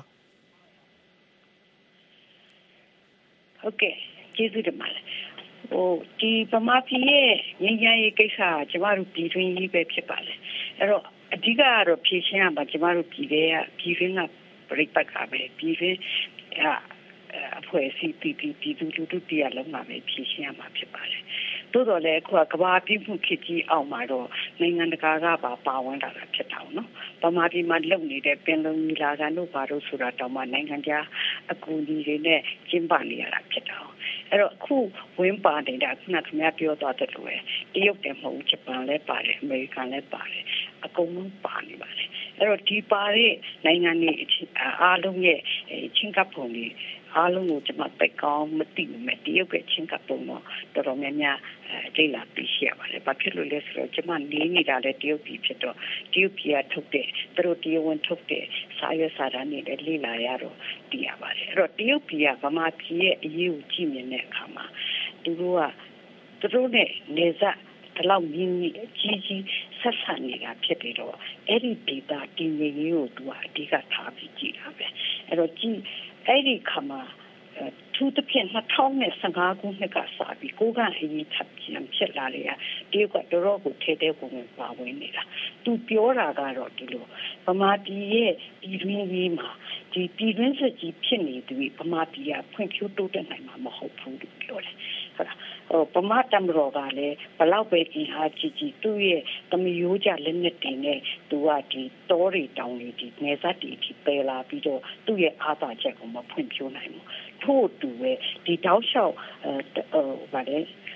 ဟုတ်ကဲ့ကျေးဇူးတင်ပါတယ်ဟိုဒီဗမာပြည်ရဲ့ငြိမ်းချမ်းရေးကိစ္စကကျမတို့ပြည်တွင်းရေးပဲဖြစ်ပါလေအဲ့တော့အဓိကကတော့ဖြည့်ရှင်းရမှာကျမတို့ပြည်တဲ့ပြည်တွင်းကပြိပက္ခပဲပြည်တွင်းအဖွဲ့အစည်းပြည်ပြည်သူလူထုတရားလုံးမှာပဲဖြည့်ရှင်းရမှာဖြစ်ပါလေတိုးတော်လည်းအခုကကဘာပြည်မှုခေတ်ကြီးအောင်မှာတော့နိုင်ငံတကာကပါပါဝင်လာတာဖြစ်တာနော်ဗမာပြည်မှာလုံနေတဲ့ပင်လုံညီလာခံတို့ဘာလို့ဆိုတာတောင်မှနိုင်ငံခြားအကူအညီတွေနဲ့ကျင်းပနေရတာဖြစ်တာအဲ့တော့အခုဝင်းပါနေတာခုနကခင်ဗျားပြောသွားတဲ့လိုပဲတရုတ်တယ်မဟုတ်ဂျပန်လည်းပါတယ်အမေရိကန်လည်းပါတယ်အကုန်လုံးပါနေပါတယ်အဲ့တော့ဒီပါတဲ့နိုင်ငံတွေအားလုံးရဲ့ချင်းကပ်ပုံတွေအားလုံးကိုကျွန်မတက်ကောင်းမသိဘူးမဲ့တရုတ်ရဲ့ချင်းကပ်ပုံတော့တော်တော်များများအဲလေ့လာသိရှိရပါတယ်ဘာဖြစ်လို့လဲဆိုတော့ကျွန်မနေနေတာလဲတရုတ်ပြည်ဖြစ်တော့တရုတ်ပြည်ကထုတ်တဲ့သူတို့တရုတ်ဝင်ထုတ်တဲ့စာရွက်စာတမ်းတွေလည်းလေ့လာရတော့သိရပါတယ်အဲ့တော့တရုတ်ပြည်ကဗမာပြည်ရဲ့အရေးကိုကြည့်မြင်တဲ့အခါမှာသူတို့ကသူတို့နဲ့နေစားတလောက်မြင်းကြီးအကြီးကြီးဆက်ဆံနေတာဖြစ်ပြီးတော့အဲ့ဒီဒေတာတည်ငြိမ်ရေးကိုသူကအဓိကထားပြီးကြည့်တာပဲအဲ့တော့ကြည့်အဲ့ဒီခါမှာသူတပြင်း၂၀၁၅ခုနှစ်ကစပြီးကိုကအရေးထပ်ပြန်ဖြစ်လာတယ်တရုတ်ကတော်တော်ကိုထဲထဲပုံပုံပါဝင်နေတာသူပြောတာကတော့ဒီလိုဗမာပြည်ရဲ့ပြည်တွင်းရေးမှာဒီပြည်တွင်းစစ်ကြီးဖြစ်နေသူဗမာပြည်ကဖွံ့ဖြိုးတိုးတက်နိုင်မှာမဟုတ်ဘူးလို့ပြောတယ်ဟုတ်လားဟိုဗမာတမတော်ကလည်းဘလောက်ပဲကြီးဟာကြီးကြီးသူ့ရဲ့တမယိုးကြလက်နက်တွေနဲ့သူကဒီတောတွေတောင်တွေဒီနေဆက်တွေဒီပယ်လာပြီးတော့သူ့ရဲ့အားသာချက်ကိုမဖွံ့ဖြိုးနိုင်ဘူးထို့တူပဲဒီတောက်လျှောက်ဟိုဗါလေ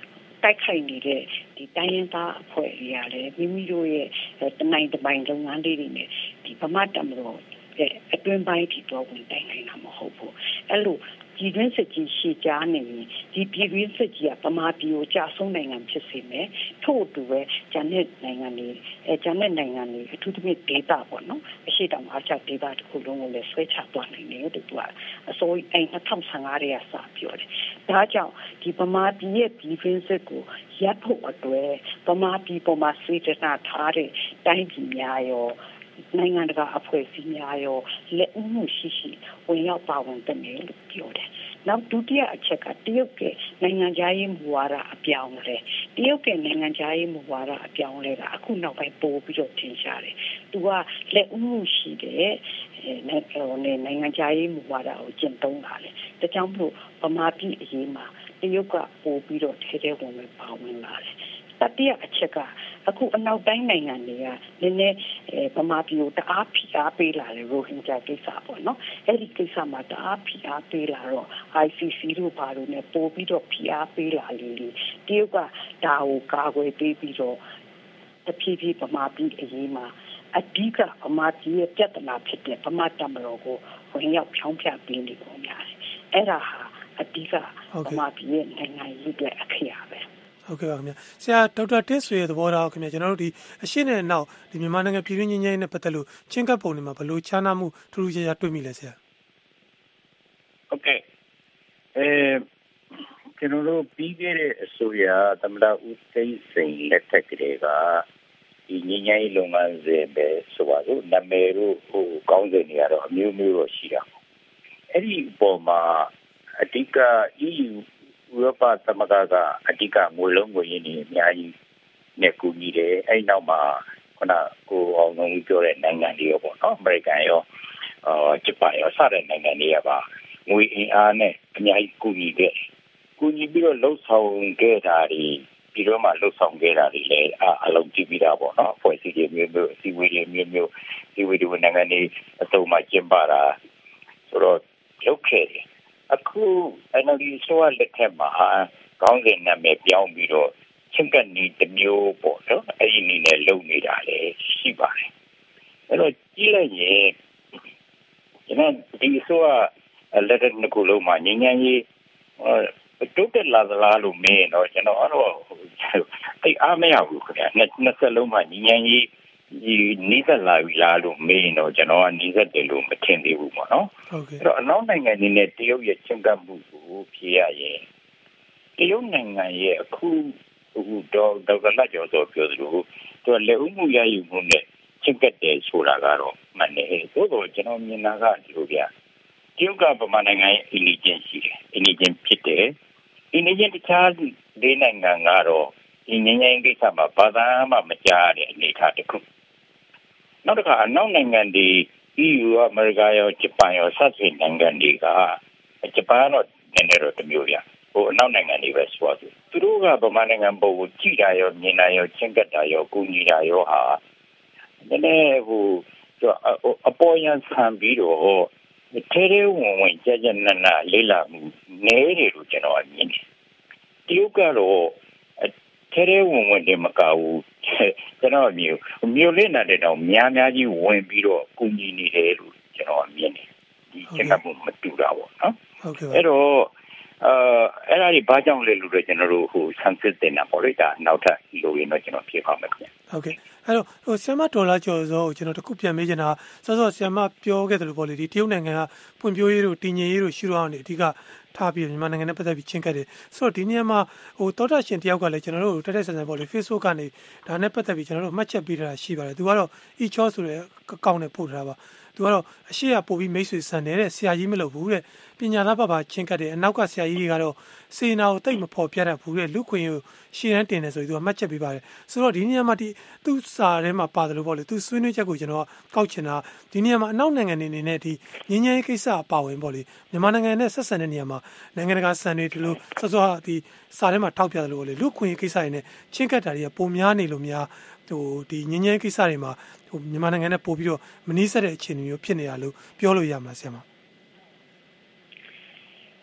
တိုက်ခိုက်နေတဲ့ဒီတိုင်းရင်းသားအဖွဲ့တွေကလည်းမိမိတို့ရဲ့တနိုင်တပိုင်လုပ်ငန်းလေးတွေနဲ့ဒီဗမာတပ်မတော်ရဲ့အတွင်းပိုင်းထိတော့ဝင်တိုက်နိုင်တာမဟုတ်ဘူးအဲ့လိုဒီတွင်းစစ်ကြီးရှေ့ကြားနေဒီပြည်တွင်းစစ်ကြီးကဗမာပြည်ကိုကြာဆုံးနိုင်ငံဖြစ်စေမယ်ထို့အတူပဲဂျန်တဲ့နိုင်ငံတွေအဲဂျန်တဲ့နိုင်ငံတွေအထူးသဖြင့်ဒေသပေါ့နော်အရှိတောင်အာရှဒေသတစ်ခုလုံးကိုလည်းဆွဲချသွားနိုင်တယ်လို့သူကအစိုးရအဲ၂၀၁၅ရဲ့အစပြောတယ်ဒါကြောင့်ဒီဗမာပြည်ရဲ့ပြည်တွင်းစစ်ကိုရပ်ဖို့အတွက်ဗမာပြည်ပေါ်မှာစေတနာထားတဲ့တိုင်းပြည်များရောနိုင်ငံတကာအဖွဲ့အစည်းများရောလက်ဦးမှုရှိရှိဝင်ရောက်ပါဝင်တဲ့နယ်လို့ပြောတယ်။နောက်ဒုတိယအချက်ကတရုတ်ကနိုင်ငံခြားရေးမူဝါဒအပြောင်းလဲတရုတ်ကနိုင်ငံခြားရေးမူဝါဒအပြောင်းလဲကအခုနောက်ပိုင်းပိုပြီးတော့ထင်ရှားတယ်။သူကလက်ဦးမှုရှိတဲ့နိုင်ငံခြားရေးမူဝါဒကိုကျင့်သုံးတာလေ။ဒါကြောင့်မို့ဗမာပြည်အရေးမှာတရုတ်ကပိုပြီးတော့ထဲထဲဝင်ဝင်ပါဝင်လာတယ်။တတိယအချက်ကအခုအနောက်တိုင်းနိုင်ငံတွေကနည်းနည်းဗမာပြည်ကိုတအားဖိအားပေးလာတယ်ရိုဟင်ဂျာကိစ္စပေါ့နော်အဲ့ဒီကိစ္စမှာတအားဖိအားပေးလာတော့ I C C တို့ဘာလို့ ਨੇ ပို့ပြီးတော့ဖိအားပေးလာလေလေတရုတ်ကဒါကိုကာကွယ်ပေးပြီးတော့တဖြည်းဖြည်းဗမာပြည်အရေးမှာအဓိကဗမာပြည်ရဲ့ပြဿနာဖြစ်တဲ့ဗမာတမတော်ကိုဝင်ရောက်ဖြောင်းပြပေးနေပုံရတယ်အဲ့ဒါဟာအဓိကဗမာပြည်ရဲ့နိုင်ငံရေးအတွက်အခရာပဲဟုတ်ကဲ့ပါခင်ဗျာဆရာဒေါက်တာတစ်ဆွေရဲ့သဘောထားခင်ဗျာကျွန်တော်တို့ဒီအရှင်းနဲ့နောက်ဒီမြန်မာနိုင်ငံပြည်တွင်းငြိမ်းချမ်းရေးနဲ့ပတ်သက်လို့ချင်းကပ်ပုံတွေမှာဘယ်လိုခြားနားမှုထူးထူးခြားခြားတွေ့မိလဲဆရာဟုတ်ကဲ့အဲကျွန်တော်တို့ပြီးခဲ့တဲ့အစိုးရသမ္မတဦးသိန်းစိန်လက်ထက်ကလေးကဒီငြိမ်းချမ်းရေးလုပ်ငန်းစဉ်ပဲဆိုပါစို့နာမည်တို့ဟိုကောင်းစဉ်တွေကတော့အမျိုးမျိုးတော့ရှိတာအဲ့ဒီပုံမှာအဓိက E Uဥရောပသမဂ္ဂကအဓိကငွေလုံးငွေရင်းတွေအများကြီးနဲ့ကူညီတယ်အဲ့နောက်မှာခုနကိုအောင်လုံးပြောတဲ့နိုင်ငံတွေရောပေါ့နော်အမေရိကန်ရောအာဂျပန်ရောစတဲ့နိုင်ငံတွေကပါငွေအင်အားနဲ့အများကြီးကူညီခဲ့ကူညီပြီးတော့လှုပ်ဆောင်ခဲ့တာတွေပြီးတော့မှလှုပ်ဆောင်ခဲ့တာတွေလည်းအလုံးကြည့်ပြီးတာပေါ့နော်ဖွဲ့စည်းရေးမျိုးမျိုးအစည်းအဝေးတွေမျိုးမျိုးဒီဝေဒီဝနိုင်ငံတွေအစုံမှကျင်းပတာဆိုတော့လုပ်ခဲ့တယ်အခု N L D ဆိုရလက်ထက်မှာကောင်းစဉ်နာမည်ပြောင်းပြီးတော့ချင်းကနီတမျိုးပေါ့နော်အဲ့ဒီနေနဲ့လုပ်နေတာလေရှိပါတယ်အဲ့တော့ကြီးလိုက်ရင်ကျွန်တော်ဒီဆိုရလက်ထက်နှစ်ခုလုံးမှာငញ្ញမ်းရေးတိုးတက်လာသလားလို့မေးတော့ကျွန်တော်အဲ့တော့အဲ့အားမရဘူးခင်ဗျာနှစ်ဆက်လုံးမှာငញ្ញမ်းရေးဒီနီးစပ်လာပြီလားလို့မေးတော့ကျွန်တော်ကနီးစပ်တယ်လို့မထင်သေးဘူးပေါ့နော်ဟုတ်ကဲ့အဲ့တော့အနောက်နိုင်ငံတွေနဲ့တရုတ်ရဲ့ချင်းကပ်မှုကိုဖြေရရင်တရုတ်နိုင်ငံရဲ့အခုအခုတော့ဒေါက်တာလက်ကျော်ဆိုပြောသလိုသူလက်ဦးမှုရယူမှုနဲ့ချင်းကပ်တယ်ဆိုတာကတော့မှန်တယ်သို့တော့ကျွန်တော်မြင်တာကဒီလိုပြတရုတ်ကဗမာနိုင်ငံရဲ့ intelligence ရှိတယ် intelligence ဖြစ်တယ် intelligence တခြားဒေသနိုင်ငံကတော့ဒီငញ្ញင်းကိစ္စမှာဘာသာမှမကြားတဲ့အနေအထားတစ်ခုနောက်တစ်ခါအနောက်နိုင်ငံတွေ E U ရောအမေရိကန်ရောဂျပန်ရောစသဖြင့်နိုင်ငံတွေကဂျပန်တော့နည်းနည်းတော့တမျိုးပြဟိုအနောက်နိုင်ငံတွေပဲဆိုတော့သူတို့ကဗမာနိုင်ငံပုံကိုကြည်တာရောမြင်တာရောချင်းကပ်တာရောကူညီတာရောဟာနည်းနည်းဟိုအပေါ်ယံဆန်ပြီးတော့ထဲထဲဝင်ဝင်ကြကြနနလေးလာမှုနည်းတယ်လို့ကျွန်တော်အမြင်တယ်တရုတ်ကတော့ထဲထဲဝင်ဝင်တယ်မကဘူးကျွန်တော်မျိုးမျိုးလေးနဲ့တောင်များများကြီးဝင်ပြီးတော့ကူညီနေတယ်လို့ကျွန်တော်မြင်တယ်ဒီကျွန်တော်မတူတာပေါ့နော်ဟုတ်ကဲ့အဲ့တော့အာအဲ့ဒါကြီးဘာကြောင့်လဲလို့တော့ကျွန်တော်တို့ဟိုဆန်းစစ်တင်တာပေါ့လေဒါနောက်ထပ်လိုရင်တော့ကျွန်တော်ဖြေပါမယ်ခင်ဗျဟုတ်ကဲ့အဲ့တော့ဟိုဆီယမဒေါ်လာကျော်စောကိုကျွန်တော်တခုပြန်မေးချင်တာစောစောဆီယမပြောခဲ့တယ်လို့ပေါ့လေဒီတရုတ်နိုင်ငံကဖွံ့ဖြိုးရေးတို့တည်ငြိမ်ရေးတို့ရှိတော့အောင်နေအဓိကထားပြီးမြန်မာနိုင်ငံနဲ့ပတ်သက်ပြီးချင်းကပ်တယ်ဆိုတော့ဒီနေရာမှာဟိုတောတာရှင်တယောက်ကလည်းကျွန်တော်တို့တက်တက်ဆန်ဆန်ပေါ့လေ Facebook ကနေဒါနဲ့ပတ်သက်ပြီးကျွန်တော်တို့မှတ်ချက်ပေးထားတာရှိပါတယ်သူကတော့ e-chor ဆိုတဲ့အကောင့်နဲ့ပို့ထားပါသူကတော့အရှိရပို့ပြီးမိတ်ဆွေဆန်နေတဲ့ဆရာကြီးမလုပ်ဘူးတဲ့ပညာသားပါပါချင်းကပ်တယ်အနောက်ကဆရာကြီးတွေကတော့စေနာကိုတိတ်မဖော်ပြတတ်ဘူးတဲ့လူခွင့်ကိုရှည်တန်းတင်တယ်ဆိုပြီးသူကမှတ်ချက်ပေးပါတယ်ဆိုတော့ဒီနေရာမှာဒီသူ့စာထဲမှာပါတယ်လို့ပေါ့လေသူဆွေးနွေးချက်ကိုကျွန်တော်ကောက်ချင်တာဒီနေရာမှာအနောက်နိုင်ငံတွေအနေနဲ့ဒီငញ្ញရေးကိစ္စအပါဝင်ပေါ့လေမြန်မာနိုင်ငံနဲ့ဆက်ဆံတဲ့နေရာမှာနိုင်ငံတကာစံတွေဒီလိုစောစောဒီစာထဲမှာထောက်ပြတယ်လို့ပေါ့လေလူခွင့်ကိစ္စတွေနဲ့ချင်းကပ်တာတွေကပုံများနေလို့များဟိုဒီငញ្ញရေးကိစ္စတွေမှာဟိုမြန်မာနိုင်ငံနဲ့ပို့ပြီးတော့မနှီးစက်တဲ့အခြေအနေမျိုးဖြစ်နေရလို့ပြောလို့ရမှာဆရာမအ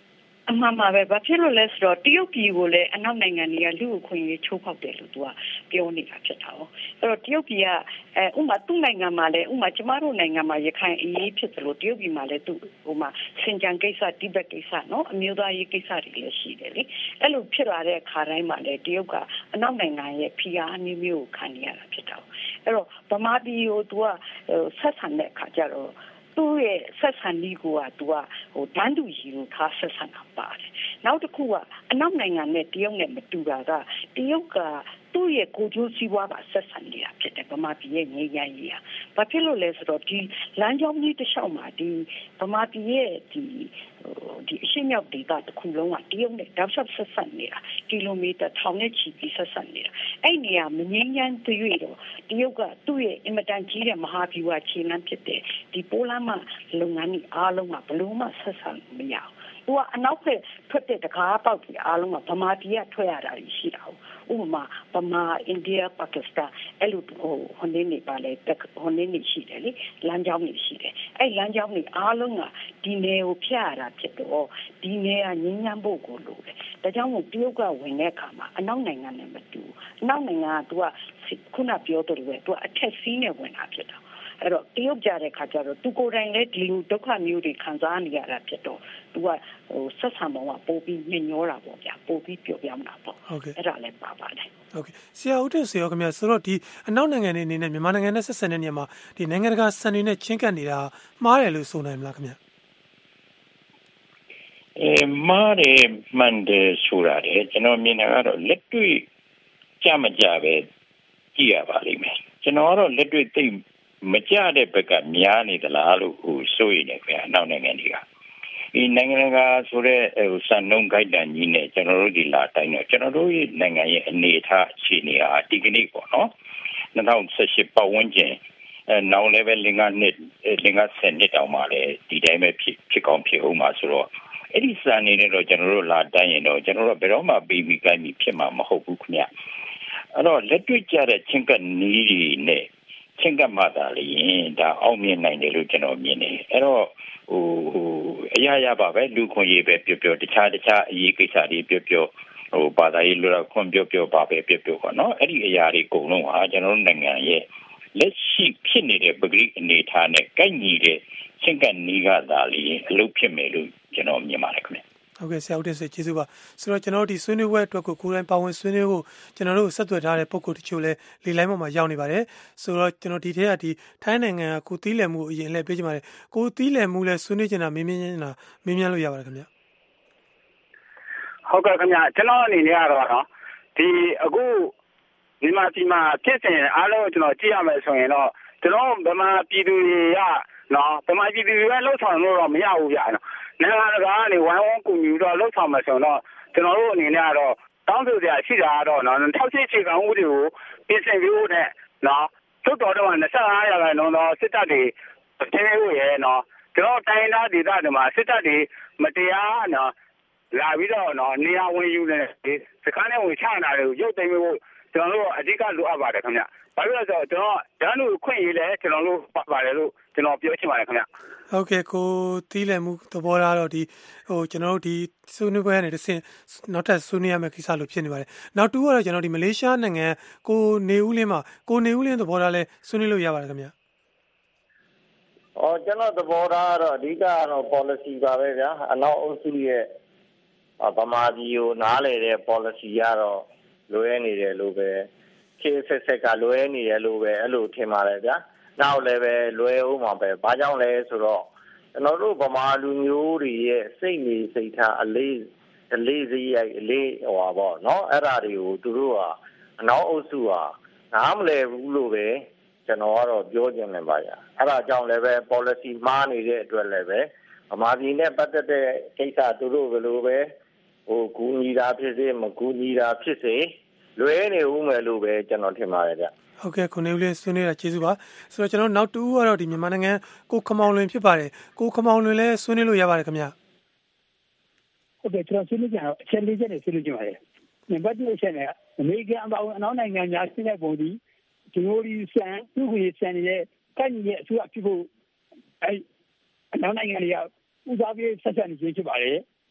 အမှန်ပါပဲဘာဖြစ်လို့လဲဆိုတော့တရုတ်ပြည်ကိုလည်းအနောက်နိုင်ငံတွေကလူ့အခွင့်အရေးချိုးဖောက်တယ်လို့သူကပြောနေတာဖြစ်တာ哦အဲ့တော့တရုတ်ပြည်ကအဲဥမာသူ့နိုင်ငံမှာလည်းဥမာကျမတို့နိုင်ငံမှာရခိုင်အရေးဖြစ်တယ်လို့တရုတ်ပြည်မှာလည်းသူဟိုမှာစင်ကြံကိစ္စတိဘက်ကိစ္စနော်အမျိုးသားရေးကိစ္စတွေလည်းရှိတယ်လေအဲ့လိုဖြစ်လာတဲ့အခါတိုင်းမှာလည်းတရုတ်ကအနောက်နိုင်ငံရဲ့ဖိအားအမျိုးမျိုးကိုခံနေရတာဖြစ်တာအဲ့တော့ဗမာပြည်ကိုသူကဆက်ဆံတဲ့အခါကျတော့သူ့ရဲ့ဆက်ဆံနည်းကသူကဟိုတန်းတူရီလို့ထားဆက်ဆံတာပါတယ်နောက်တစ်ခုကအနောက်နိုင်ငံနဲ့တရုတ်နဲ့မတူတာကတရုတ်ကသူ့ရဲ့ကိုကျိုးစည်းဝါးပါဆက်ဆံနေတာဖြစ်တယ်ဗမာပြည်ရဲ့ငြိမ်းချမ်းရေးဟာဘာဖြစ်လို့လဲဆိုတော့ဒီလမ်းကြောင်းကြီးတစ်လျှောက်မှာဒီဗမာပြည်ရဲ့ဒီဒီအရှေ့မြောက်ဒေသတစ်ခုလုံးကတရုတ်နဲ့တောက်လျှောက်ဆက်ဆံနေတာကီလိုမီတာထောင်နဲ့ချီပြီးဆက်ဆံနေတာအဲ့နေရာမငြိမ်းချမ်းသေးရတော့တရုတ်ကသူ့ရဲ့အင်မတန်ကြီးတဲ့မဟာဗျူဟာခြေလှမ်းဖြစ်တဲ့ဒီပိုးလမ်းမလုပ်ငန်းကြီးအားလုံးကဘလို့မှဆက်ဆံမရဘူးသူကအနောက်ဘက်ထွက်တဲ့တကားပေါက်ကြီးအားလုံးကဗမာပြည်ကထွက်ရတာရှိတာဥပမာဗမာအိန္ဒိယပါကစ္စတန်အဲ့လိုဟိုဟိုနေနေပါလေဟိုနေနေရှိတယ်လေလမ်းကြောင်းတွေရှိတယ်အဲ့လမ်းကြောင်းတွေအားလုံးကဒီနယ်ကိုဖျက်ရတာဖြစ်တော့ဒီနယ်ကငြင်းညမ်းဖို့ကိုလိုတယ်ဒါကြောင့်မို့တရုတ်ကဝင်တဲ့အခါမှာအနောက်နိုင်ငံနဲ့မတူအနောက်နိုင်ငံကသူကခုနပြောတယ်ပဲသူကအထက်စီးနဲ့ဝင်တာဖြစ်တာအဲ့တော့တရုတ်ကြတဲ့ခါကျတော့သူကိုယ်တိုင်လည်းဒီလိုဒုက္ခမျိုးတွေခံစားနေရတာဖြစ်တော့သူကဟိုဆက်ဆံပုံကပိုပြီးညှဉ်းညောတာပေါ့ဗျာပိုပြီးပြောပြမှာပေါ့ဟုတ်ကဲ့အဲ့ဒါလည်းပါပါတယ်ဟုတ်ကဲ့ဆရာဦးတင်စေရောခင်ဗျာဆိုတော့ဒီအနောက်နိုင်ငံတွေအနေနဲ့မြန်မာနိုင်ငံနဲ့ဆက်ဆံတဲ့နေရာမှာဒီနိုင်ငံတကာစံတွေနဲ့ချင်းကပ်နေတာမှားတယ်လို့ဆိုနိုင်မလားခင်ဗျာအဲမားတယ်မှန်တယ်ဆိုတာလေကျွန်တော်မြင်တာကတော့လက်တွေ့ကြမကြပဲကြည့်ရပါလိမ့်မယ်ကျွန်တော်ကတော့လက်တွေ့သိမကြတဲ့ဘက်ကများနေသလားလို့ဟိုစိုးရိမ်နေခင်ဗျာနောက်နိုင်ငံတွေကဒီနိုင်ငံကဆိုတဲ့ဟိုစံနှုန်း guideline ကြီးနဲ့ကျွန်တော်တို့ဒီလာတိုင်းတော့ကျွန်တော်တို့ရဲ့နိုင်ငံရဲ့အနေအထားအခြေအနေဟာဒီကနေ့ပေါ့နော်၂၀၁၈ပတ်ဝန်းကျင်အဲနောက် level လင်္ကာနှစ်လင်္ကာဆယ်နှစ်တောင်မှလည်းဒီတိုင်းပဲဖြစ်ဖြစ်ကောင်းဖြစ်အောင်မှာဆိုတော့အဲ့ဒီစံနေနဲ့တော့ကျွန်တော်တို့လာတိုင်းရင်တော့ကျွန်တော်တို့ဘယ်တော့မှပြီးပြီးကိုင်းပြီးဖြစ်မှာမဟုတ်ဘူးခင်ဗျအဲ့တော့လက်တွေ့ကြတဲ့ချင်းကနီးတွေနဲ့ချင်းကမှသာလေရင်ဒါအောင်မြင်နိုင်တယ်လို့ကျွန်တော်မြင်တယ်အဲ့တော့ဟိုဟိုအရာရပါပဲလူခွင့်ရေးပဲပြောပြောတခြားတခြားအရေးကိစ္စတွေပြောပြောဟိုဘာသာရေးလိုတော့ခွင့်ပြောပြောပါပဲပြောပြောပေါ့နော်အဲ့ဒီအရာတွေအကုန်လုံးဟာကျွန်တော်တို့နိုင်ငံရဲ့လက်ရှိဖြစ်နေတဲ့ပဂရိအနေထားနဲ့ကိုက်ညီတဲ့ချင်းကနီးကသာလေအလုပ်ဖြစ်မယ်လို့ကျွန်တော်မြင်ပါတယ်ခင်ဗျဟုတ်ကဲ့ဆရာဦးတင်စေကျေးဇူးပါဆိုတော့ကျွန်တော်တို့ဒီဆွေးနွေးပွဲအတွက်ကိုကိုယ်တိုင်ပါဝင်ဆွေးနွေးဖို့ကျွန်တော်တို့ဆက်သွယ်ထားတဲ့ပုံကိုတချို့လဲလေလိုင်းပေါ်မှာရောက်နေပါတယ်ဆိုတော့ကျွန်တော်ဒီထဲကဒီထိုင်းနိုင်ငံကကိုသီးလည်မှုအရင်လဲပေးချင်ပါတယ်ကိုသီးလည်မှုလဲဆွေးနွေးချင်တာမင်းမင်းနေတာမင်းမြန်းလို့ရပါတယ်ခင်ဗျဟုတ်ကဲ့ခင်ဗျကျွန်တော်အနေနဲ့ကတော့နော်ဒီအခုဒီမှာဒီမှာဖြစ်စဉ်အားလုံးကျွန်တော်ကြည့်ရမယ်ဆိုရင်တော့ကျွန်တော်ဗမာပြည်သူတွေကနော်ဗမာပြည်သူတွေလှုပ်ဆောင်လို့တော့မရဘူးဗျာနော်နိုင်ငံတကာကနေဝိုင်းဝန်းကူညီတော့လှုပ်ဆောင်မယ်ဆိုတော့ကျွန်တော်တို့အနေနဲ့ကတော့တောင်းဆိုကြရှိတာကတော့နော်ထောက်ရှိချေကံဦးတွေကိုပြင်ဆင်ပြီးနဲ့နော်သို့တော်တော့၂၅ရာခိုင်နှုန်းသောစစ်တပ်တွေတင်းလို့ရဲနော်ကျွန်တော်တိုင်းသားဒေသတွေမှာစစ်တပ်တွေမတရားနော်လာပြီးတော့နော်နေရာဝင်ယူနေစကားနဲ့ဝင်ချတာတွေကိုရုပ်သိမ်းဖို့ကျွန်တော်တို့အဓိကလိုအပ်ပါတယ်ခင်ဗျဘာလို့လဲဆိုတော့ကျွန်တော်ဓာတ်လို့ခွင့်ရေးလဲကျွန်တော်တို့ပါတယ်လို့ကျွန်တော်ပြောချင်ပါတယ်ခင်ဗျဟုတ်ကဲ့ကိုသီးလည်မှုသဘောထားတော့ဒီဟိုကျွန်တော်တို့ဒီဆွေးနွေးပွဲကနေတစ်ဆင့်နောက်ထပ်ဆွေးနွေးရမယ့်ကိစ္စလို့ဖြစ်နေပါတယ်နောက်တူကတော့ကျွန်တော်ဒီမလေးရှားနိုင်ငံကိုနေဦးလင်းမှာကိုနေဦးလင်းသဘောထားလဲဆွေးနွေးလို့ရပါတယ်ခင်ဗျအော်ကျွန်တော်သဘောထားကတော့အဓိကကတော့ policy ပါပဲဗျာအနောက်အုပ်စုရဲ့ဗမာပြည်ကိုနားလေတဲ့ policy ကတော့လွဲနေတယ်လို့ပဲခေတ်ဆက်ဆက်ကလွဲနေတယ်လို့ပဲအဲ့လိုထင်ပါတယ်ဗျာနောက်လည်းပဲလွဲအောင်မှာပဲဘာကြောင့်လဲဆိုတော့ကျွန်တော်တို့ဗမာလူမျိုးတွေရဲ့စိတ်နေစိတ်ထားအလေးအလေးစရိုက်အလေးဟိုပါပေါ့နော်အဲ့ဒါတွေကိုသူတို့ကအနောက်အုပ်စုကနားမလည်ဘူးလို့ပဲကျွန်တော်ကတော့ပြောချင်တယ်ပါဗျာအဲ့ဒါကြောင့်လည်းပဲ policy မှားနေတဲ့အတွက်လည်းပဲဗမာပြည်နဲ့ပတ်သက်တဲ့ကိစ္စသူတို့ဘယ်လိုပဲဟိုကူညီတာဖြစ်စေမကူညီတာဖြစ်စေလွဲနေဦးမယ်လို့ပဲကျွန်တော်ထင်ပါတယ်ဗျဟုတ်ကဲ့ခုနေဦးလေးဆွေးနွေးတာကျေးဇူးပါဆိုတော့ကျွန်တော်နောက်တူကတော့ဒီမြန်မာနိုင်ငံကိုခမောင်လွင်ဖြစ်ပါတယ်ကိုခမောင်လွင်လည်းဆွေးနွေးလို့ရပါတယ်ခင်ဗျဟုတ်ကဲ့ကျွန်တော်ဆွေးနွေးကြတော့အချက်လေးချက်နဲ့ဆွေးနွေးကြပါတယ်နံပါတ်တစ်အချက်နဲ့အမေရိကန်အပေါင်းအနောက်နိုင်ငံများရှင်းတဲ့ပုံဒီဒီလိုဒီဆန်သူ့ကိုဆန်ရဲ့ကန့်ရဲ့အစိုးရဖြစ်ဖို့အဲအနောက်နိုင်ငံတွေကဥစားပြီးဆက်ဆံနေခြင်းဖြစ်ပါတယ်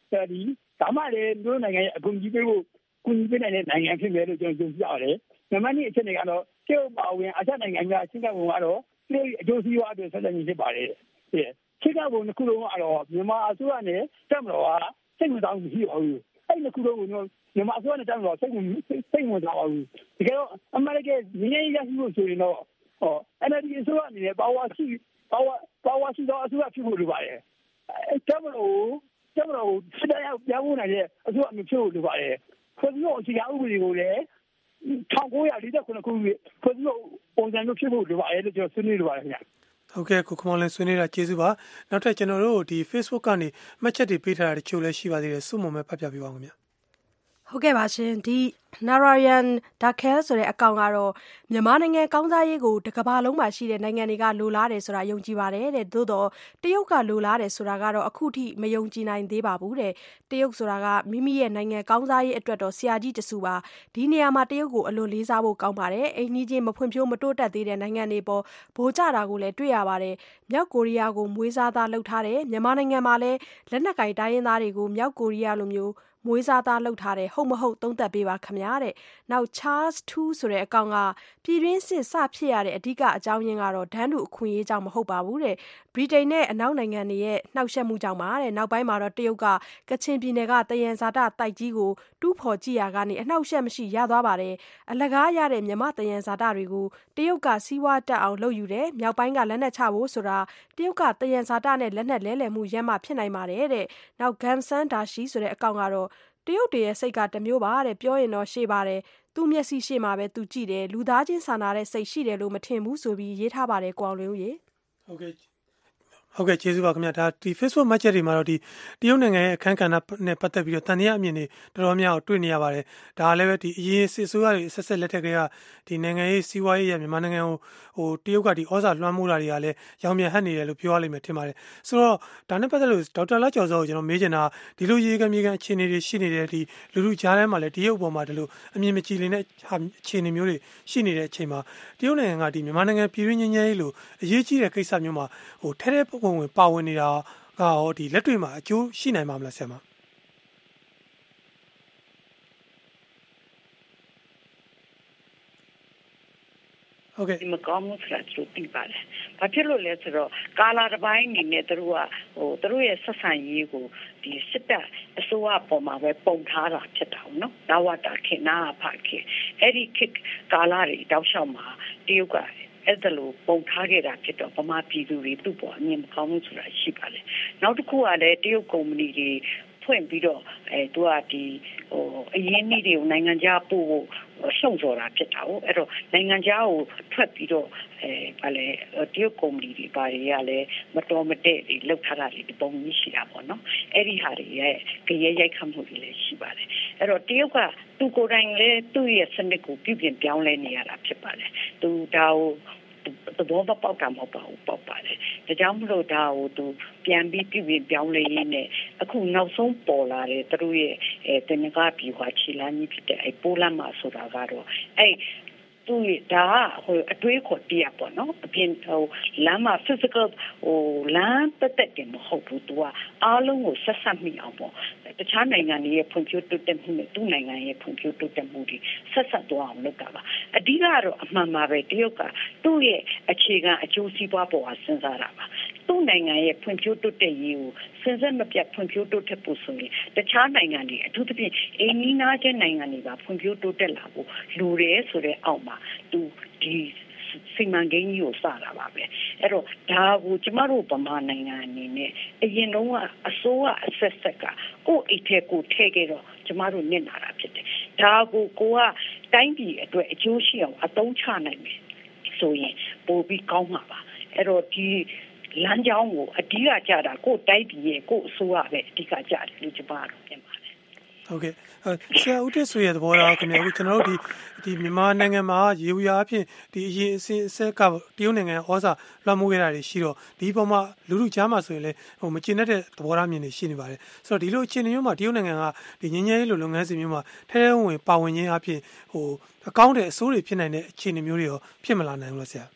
ဒီဒါမှလည်းတို့နိုင်ငံရဲ့အကူအညီပေးဖို့ကူညီပေးနိုင်တဲ့နိုင်ငံဖြစ်မယ်လို့ကျွန်တော်ယုံကြည်ပါတယ်နံပါတ်နှစ်အချက်တွေကတော့တရုတ်ပါဝင်အာရှနိုင်ငံများချင်းကဘုံကတော့တရုတ်အကျိုးစီးပွားအတွက်ဆက်လက်နေဖြစ်ပါတယ်ချင်းကဘုံတစ်ခုလုံးကတော့မြန်မာအစိုးရနဲ့တက်မတော်ကစိတ်ဝင်စားမှုမရှိပါဘူးအဲ့ဒီခုလုံးကိုမြန်မာအစိုးရနဲ့တက်မတော်စိတ်ဝင်စိတ်ဝင်စားပါဘူးဒီကတော့အမေရိကန်ငင်းငင်းရရှိဖို့ဆိုရင်တော့ဟော N L D အစိုးရအနေနဲ့ပါဝါရှိပါဝါပါဝါရှိတော့အစိုးရဖြစ်ဖို့လိုပါတယ်အဲ့တက်မတော်တက်မတော်စစ်တပ်ရောက်ပြောင်းဖို့နိုင်တဲ့အစိုးရမျိုးဖြစ်ဖို့လိုပါတယ်ဖွဲ့စည်းပုံအခြေခံဥပဒေကိုလည်း၁၉၄၇ခုနှစ်ဖွဲ့စည်းပုံပုံစံမျိုးဖြစ်ဖို့လိုပါတယ်လို့ကျွန်တော်ဆွေးနွေးလိုပါတယ်ခင်ဗျဟုတ်ကဲ့ကိုခမောင်လင်းဆွေးနွေးတာကျေးဇူးပါနောက်ထပ်ကျွန်တော်တို့ဒီ Facebook ကနေမှတ်ချက်တွေပေးထားတာတချို့လည်းရှိပါသေးတယ်စုမုံမဲ့ဖတ်ပြပေးပါဦးခင်ဗျဟုတ်ကဲ့ပါရှင်ဒီ Narayan Dakhel ဆိုတဲ့အကောင့်ကတော့မြန်မာနိုင်ငံကောင်းစားရေးကိုတစ်ကမ္ဘာလုံးမှာရှိတဲ့နိုင်ငံတွေကလိုလားတယ်ဆိုတာယုံကြည်ပါတယ်တဲ့သို့တော့တရုတ်ကလိုလားတယ်ဆိုတာကတော့အခုထိမယုံကြည်နိုင်သေးပါဘူးတဲ့တရုတ်ဆိုတာကမိမိရဲ့နိုင်ငံကောင်းစားရေးအတွက်တော့ဆရာကြီးတစုပါဒီနေရာမှာတရုတ်ကိုအလွန်လေးစားဖို့ကောင်းပါတယ်အိမ်ကြီးချင်းမဖွံ့ဖြိုးမတိုးတက်သေးတဲ့နိုင်ငံတွေပေါ်ဗိုလ်ကျတာကိုလည်းတွေ့ရပါတယ်မြောက်ကိုရီးယားကိုမွေးစားသားလှုပ်ထားတယ်မြန်မာနိုင်ငံမှာလည်းလက်နက်ကင်တိုင်းရင်းသားတွေကိုမြောက်ကိုရီးယားလိုမျိုးမွေးစားသားလှုပ်ထားတယ်ဟုတ်မဟုတ်သုံးသပ်ပေးပါခင်ဗျာတဲ့နောက် Charles ทูဆိုတဲ့အကောင့်ကပြည်တွင်းစစ်စဖြစ်ရတဲ့အဓိကအကြောင်းရင်းကတော့ဒန်းတူအခွင့်အရေးကြောင့်မဟုတ်ပါဘူးတဲ့ဗြိတိန်နဲ့အနောက်နိုင်ငံတွေရဲ့နှောက်ယှက်မှုကြောင့်ပါတဲ့နောက်ပိုင်းမှာတော့တရုတ်ကကချင်ပြည်နယ်ကတယန်ဇာတတိုက်ကြီးကိုတူးဖော်ကြည့်ရကနေအနှောက်ယှက်မရှိရသွားပါတယ်အလကားရတဲ့မြမတယန်ဇာတတွေကိုတရုတ်ကစီးပွားတက်အောင်လုပ်ယူတယ်မြောက်ပိုင်းကလက်နက်ချဖို့ဆိုတာတရုတ်ကတယန်ဇာတနဲ့လက်နက်လဲလှယ်မှုရမ်းမှဖြစ်နိုင်ပါတယ်တဲ့နောက် Gamsan Dashi ဆိုတဲ့အကောင့်ကတော့တရုတ်တရဲ့စိတ်ကတမျိုးပါတဲ့ပြောရင်တော့ရှေ့ပါတယ်သူ့မျက်စိရှေ့မှာပဲသူကြည့်တယ်လူသားချင်းစာနာတဲ့စိတ်ရှိတယ်လို့မထင်ဘူးဆိုပြီးရေးထားပါတယ်ကိုအောင်လင်းဦးရေဟုတ်ကဲ့ဟုတ်ကဲ့ကျေးဇူးပါခင်ဗျာဒါဒီ Facebook Match တွေမှာတော့ဒီတရုတ်နိုင်ငံရဲ့အခန်းကဏ္ဍနဲ့ပတ်သက်ပြီးတော့တန်တရားအမြင်တွေတော်တော်များများတွေ့နေရပါတယ်ဒါလည်းပဲဒီအရင်စစ်ဆိုးရတွေဆက်ဆက်လက်ထက်ကဒီနိုင်ငံရေးစီးပွားရေးရမြန်မာနိုင်ငံကိုဟိုတရုတ်ကဒီဩဇာလွှမ်းမိုးတာတွေကလည်းရောင်မြန်ဟပ်နေတယ်လို့ပြောရလိမ့်မယ်ထင်ပါတယ်ဆိုတော့ဒါနဲ့ပတ်သက်လို့ဒေါက်တာလာကျော်စောကိုကျွန်တော်မေးချင်တာဒီလိုရေကမြေကအခြေအနေတွေရှိနေတယ်ဒီလူလူကြားထဲမှာလည်းတရုတ်ပေါ်မှာဒီလိုအမြင်မကြည်လင်တဲ့အခြေအနေမျိုးတွေရှိနေတဲ့အချိန်မှာတရုတ်နိုင်ငံကဒီမြန်မာနိုင်ငံပြည်တွင်းငြိမ်းချမ်းရေးလို့အရေးကြီးတဲ့ကိစ္စမျိုးမှာဟိုထဲထဲပုံဝင်ပါဝင်နေတာကရောဒီလက်တွေ့မှာအကျိုးရှိနိုင်မှာမလားဆရာမဟုတ်ကဲ့ဒီမကောင်းမှုဆိုတာသူသိပါတယ်။ဘာဖြစ်လို့လဲဆိုတော့ကာလာတစ်ပိုင်းအနေနဲ့သူတို့ကဟိုသူတို့ရဲ့ဆက်ဆံရေးကိုဒီစစ်တပ်အစိုးရပေါ်မှာပဲပုံထားတာဖြစ်တာနော်။ဒါဝတာခင်နာဖခင်အဲ့ဒီခေတ်ကာလာတွေတောက်လျှောက်မှာတရုတ်ကအဲ့ဒါလိုပုံထားခဲ့တာဖြစ်တော့ဗမာပြည်သူတွေသူ့ပေါ်အမြင်မကောင်းမှုဆိုတာရှိပါလေ။နောက်တစ်ခုကလည်းတရုတ်ကုမ္ပဏီတွေဖွင့်ပြီးတော့အဲသူကဒီဟိုအရင်းအနှီးတွေကိုနိုင်ငံခြားပို့ဖို့ရှုံစော်တာဖြစ်တာဟုတ်အဲ့တော့နိုင်ငံခြားကိုထွက်ပြီးတော့အဲဘာလဲတရုတ်ကုမ္ပဏီတွေဘာတွေကလည်းမတော်မတည့်တွေလောက်ထားတာတွေဒီပုံကြီးရှိတာပေါ့နော်အဲ့ဒီဟာတွေရဲ့ကြရဲရိုက်ခတ်မှုတွေလည်းရှိပါတယ်အဲ့တော့တရုတ်ကသူကိုယ်တိုင်လည်းသူ့ရဲ့စနစ်ကိုပြုပြင်ပြောင်းလဲနေရတာဖြစ်ပါတယ်သူဒါကိုသဘောမပေါက်တာမဟုတ်ပါဘူးပေါက်ပါတယ်ဒါကြောင့်မလို့ဒါကိုသူပြန်ပြီးပြုပြင်ပြောင်းလဲရင်းနဲ့အခုနောက်ဆုံးပေါ်လာတဲ့သူတို့ရဲ့အဲတင်ကားပြီးွားချီလန်းကြီးဖြစ်တဲ့အဲပိုးလမ်းမှာဆိုတာကတော့အဲသူဒါဟိုအတွေးခေါ်တရားပေါ့နော်အပြင်ဟိုလမ်းမှာ physical ဟိုလမ်းတက်တက်တယ်မဟုတ်ဘူးသူကအားလုံးကိုဆက်ဆက်မိအောင်ပေါ့တခြားနိုင်ငံတွေရဲ့ဖွံ့ဖြိုးတိုးတက်မှုနဲ့သူ့နိုင်ငံရဲ့ဖွံ့ဖြိုးတိုးတက်မှုတွေဆက်ဆက်သွားအောင်လုပ်တာပါအဓိကတော့အမှန်ပါပဲတရုတ်ကသူ့ရဲ့အခြေခံအကျိုးစီးပွားပေါ်မှာစဉ်းစားတာပါသူ့နိုင်ငံရဲ့ဖွံ့ဖြိုးတိုးတက်ရေးကိုစဉ်ဆက်မပြတ်ဖွံ့ဖြိုးတိုးတက်ဖို့ဆိုရင်တခြားနိုင်ငံတွေအထူးသဖြင့်အိမ်နီးနားချင်းနိုင်ငံတွေကဖွံ့ဖြိုးတိုးတက်လာဖို့လိုတယ်ဆိုတဲ့အောက်မှာသူဒီစီမံကိန်းကြီးကိုစတာပါပဲအဲ့တော့ဒါကိုကျမတို့ဗမာနိုင်ငံအနေနဲ့အရင်တုန်းကအစိုးရအဆက်ဆက်ကကိုယ့်အိတ်ထဲကိုထည့်ခဲ့တော့ကျမတို့နစ်နာတာဖြစ်တယ်ဒါကိုကိုကတိုင်းပြည်အတွက်အကျိုးရှိအောင်အသုံးချနိုင်မယ်ဆိုရင်ပိုပြီးကောင်းမှာပါအဲ့တော့ဒီလမ်းကြောင်းကိုအဓိကကြတာကိုတိုက်ပြည်ရဲ့ကိုအစိုးရပဲအဓိကကြတယ်လို့ကျမတို့ပြန်ပါတယ်ဟုတ်ကဲ့ဆရာဦးတက်ဆွေရဲ့သဘောထားခင်ဗျာအခုကျွန်တော်တို့ဒီဒီမြန်မာနိုင်ငံမှာရေဝရာအဖြစ်ဒီအရင်အစအဆက်ကတရုတ်နိုင်ငံဩဇာလွှမ်းမိုးခဲ့တာတွေရှိတော့ဒီပုံမှာလူလူကြားမှာဆိုရင်လည်းဟိုမကျင်တဲ့သဘောထားမြင်နေရှိနေပါတယ်ဆိုတော့ဒီလိုအခြေအနေမျိုးမှာတရုတ်နိုင်ငံကဒီငင်းငယ်ရေးလိုလုပ်ငန်းစဉ်မျိုးမှာထဲထဲဝင်ပါဝင်ခြင်းအဖြစ်ဟိုအကောင့်တဲ့အစိုးတွေဖြစ်နိုင်တဲ့အခြေအနေမျိုးတွေရောဖြစ်မလာနိုင်ဘူးလားဆရာ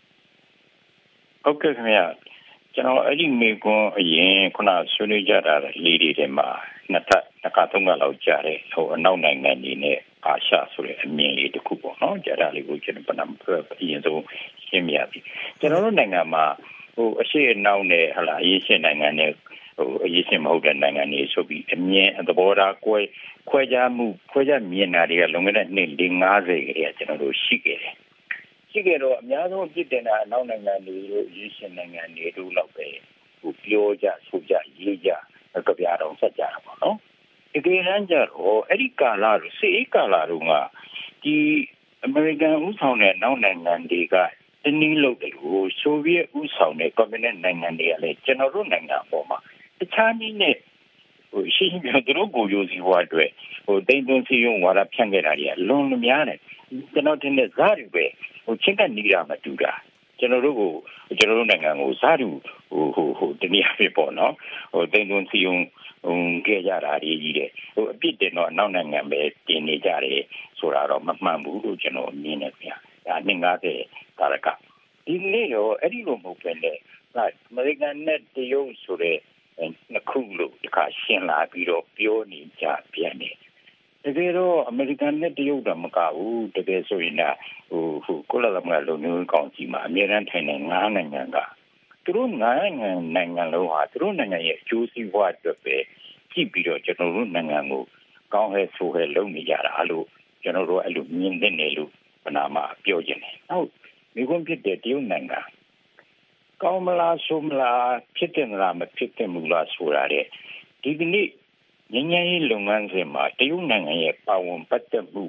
ဟုတ်ကဲ့ခင်ဗျာကျွန်တော်အဲ့ဒီမေကွန်အရင်ခုနဆွေးနွေးကြတာလေးတွေထဲမှာနှစ်ထပ်နှစ်ခါသုံးခါလောက်ကြာတယ်ဟိုအနောက်နိုင်ငံတွေနဲ့အာရှဆိုတဲ့အမြင်လေးတစ်ခုပေါ့နော်ကြာတာလေးကိုကျွန်တော်ပဏ္ဍာအရင်ဆုံးရှင်းပြရပြီကျွန်တော်တို့နိုင်ငံမှာဟိုအရှိအနောက်နဲ့ဟလာအရေးရှင်နိုင်ငံနဲ့ဟိုအရေးရှင်မဟုတ်တဲ့နိုင်ငံတွေဆိုပြီးအမြင်သဘောထားကွဲခွဲခြားမှုခွဲခြားမြင်တာတွေကလွန်ခဲ့တဲ့နှစ်၄၅၀ကလေးကကျွန်တော်တို့ရှိခဲ့တယ်ရှိခဲ့တော့အများဆုံးအပြစ်တင်တာအနောက်နိုင်ငံတွေတို့အရေးရှင်နိုင်ငံတွေတို့လောက်ပဲဟိုပြောကြဆိုကြရေးကြကြပြတော်ဆက်ကြတာပေါ့နော်ဒီကနေ့ကျတော့အဲ့ဒီကာလတို့စေအေးကာလတို့ကဒီအမေရိကန်ဥဆောင်တဲ့နောက်နိုင်ငံတွေကတနည်းလို့တယ်ဟိုဆိုဗီယက်ဥဆောင်တဲ့ကွန်မြူနစ်နိုင်ငံတွေကလည်းကျွန်တော်တို့နိုင်ငံအပေါ်မှာတခြားနည်းနဲ့ဟိုရှင်းရှင်းပြောသူတို့ကိုယူစီဘွားအတွက်ဟိုတိမ်သွင်းစီယုံဝါဒဖြန့်ခဲ့တာတွေကလွန်လို့များတယ်ကျွန်တော်တင်တဲ့ဇာတ်တွေပဲဟိုချင်းကပ်နေတာမတူတာကျွန်တော်တို့ကိုကျွန်တော်တို့နိုင်ငံကိုဇာတ်ဟိုဟိုဟိုတနည်းအားဖြင့်ပေါ့နော်ဟိုတိမ်သွင်းစီယုံဟိုခဲ့ကြတာတွေကြီးတယ်ဟိုအပြစ်တင်တော့နောက်နိုင်ငံပဲတင်နေကြတယ်ဆိုတာတော့မမှန်ဘူးလို့ကျွန်တော်မြင်နေပြန်ဒါနှစ်၅၀ကာလကဒီနေ့ရောအဲ့ဒီလိုမဟုတ်ပဲလေအမေရိကန်နဲ့တရုတ်ဆိုတဲ့နှစ်ခုလို့ဒီကရှင်းလာပြီးတော့ပြောနေကြပြန်တယ်တကယ်တော့အမေရိကန်နဲ့တရုတ်တော့မကဘူးတကယ်ဆိုရင်တော့ဟိုဟိုကိုလာလမလုံမျိုးကောင်စီမှာအများအားထိုင်နေငါးနိုင်ငံကသူတို့ငါးနိုင်ငံနိုင်ငံလုံးဟာသူတို့နိုင်ငံရဲ့အကျိုးစီးပွားအတွက်ပဲကြည့်ပြီးတော့ကျွန်တော်တို့နိုင်ငံကိုကောင်းဟဲ့ဆိုဟဲ့လုပ်နေကြတာလို့ကျွန်တော်တို့အဲ့လိုမြင်တဲ့နေလို့ပနာမှာပြောခြင်းတယ်ဟုတ်မိခွန်းဖြစ်တဲ့တရုတ်နိုင်ငံကောင်းမလားဆိုမလားဖြစ်တယ်မလားမဖြစ်တယ်မလားဆိုတာတဲ့ဒီကနေ့ငញ្ញရေးလုပ်ငန်းစဉ်မှာတရုတ်နိုင်ငံရဲ့ပါဝင်ပတ်သက်မှု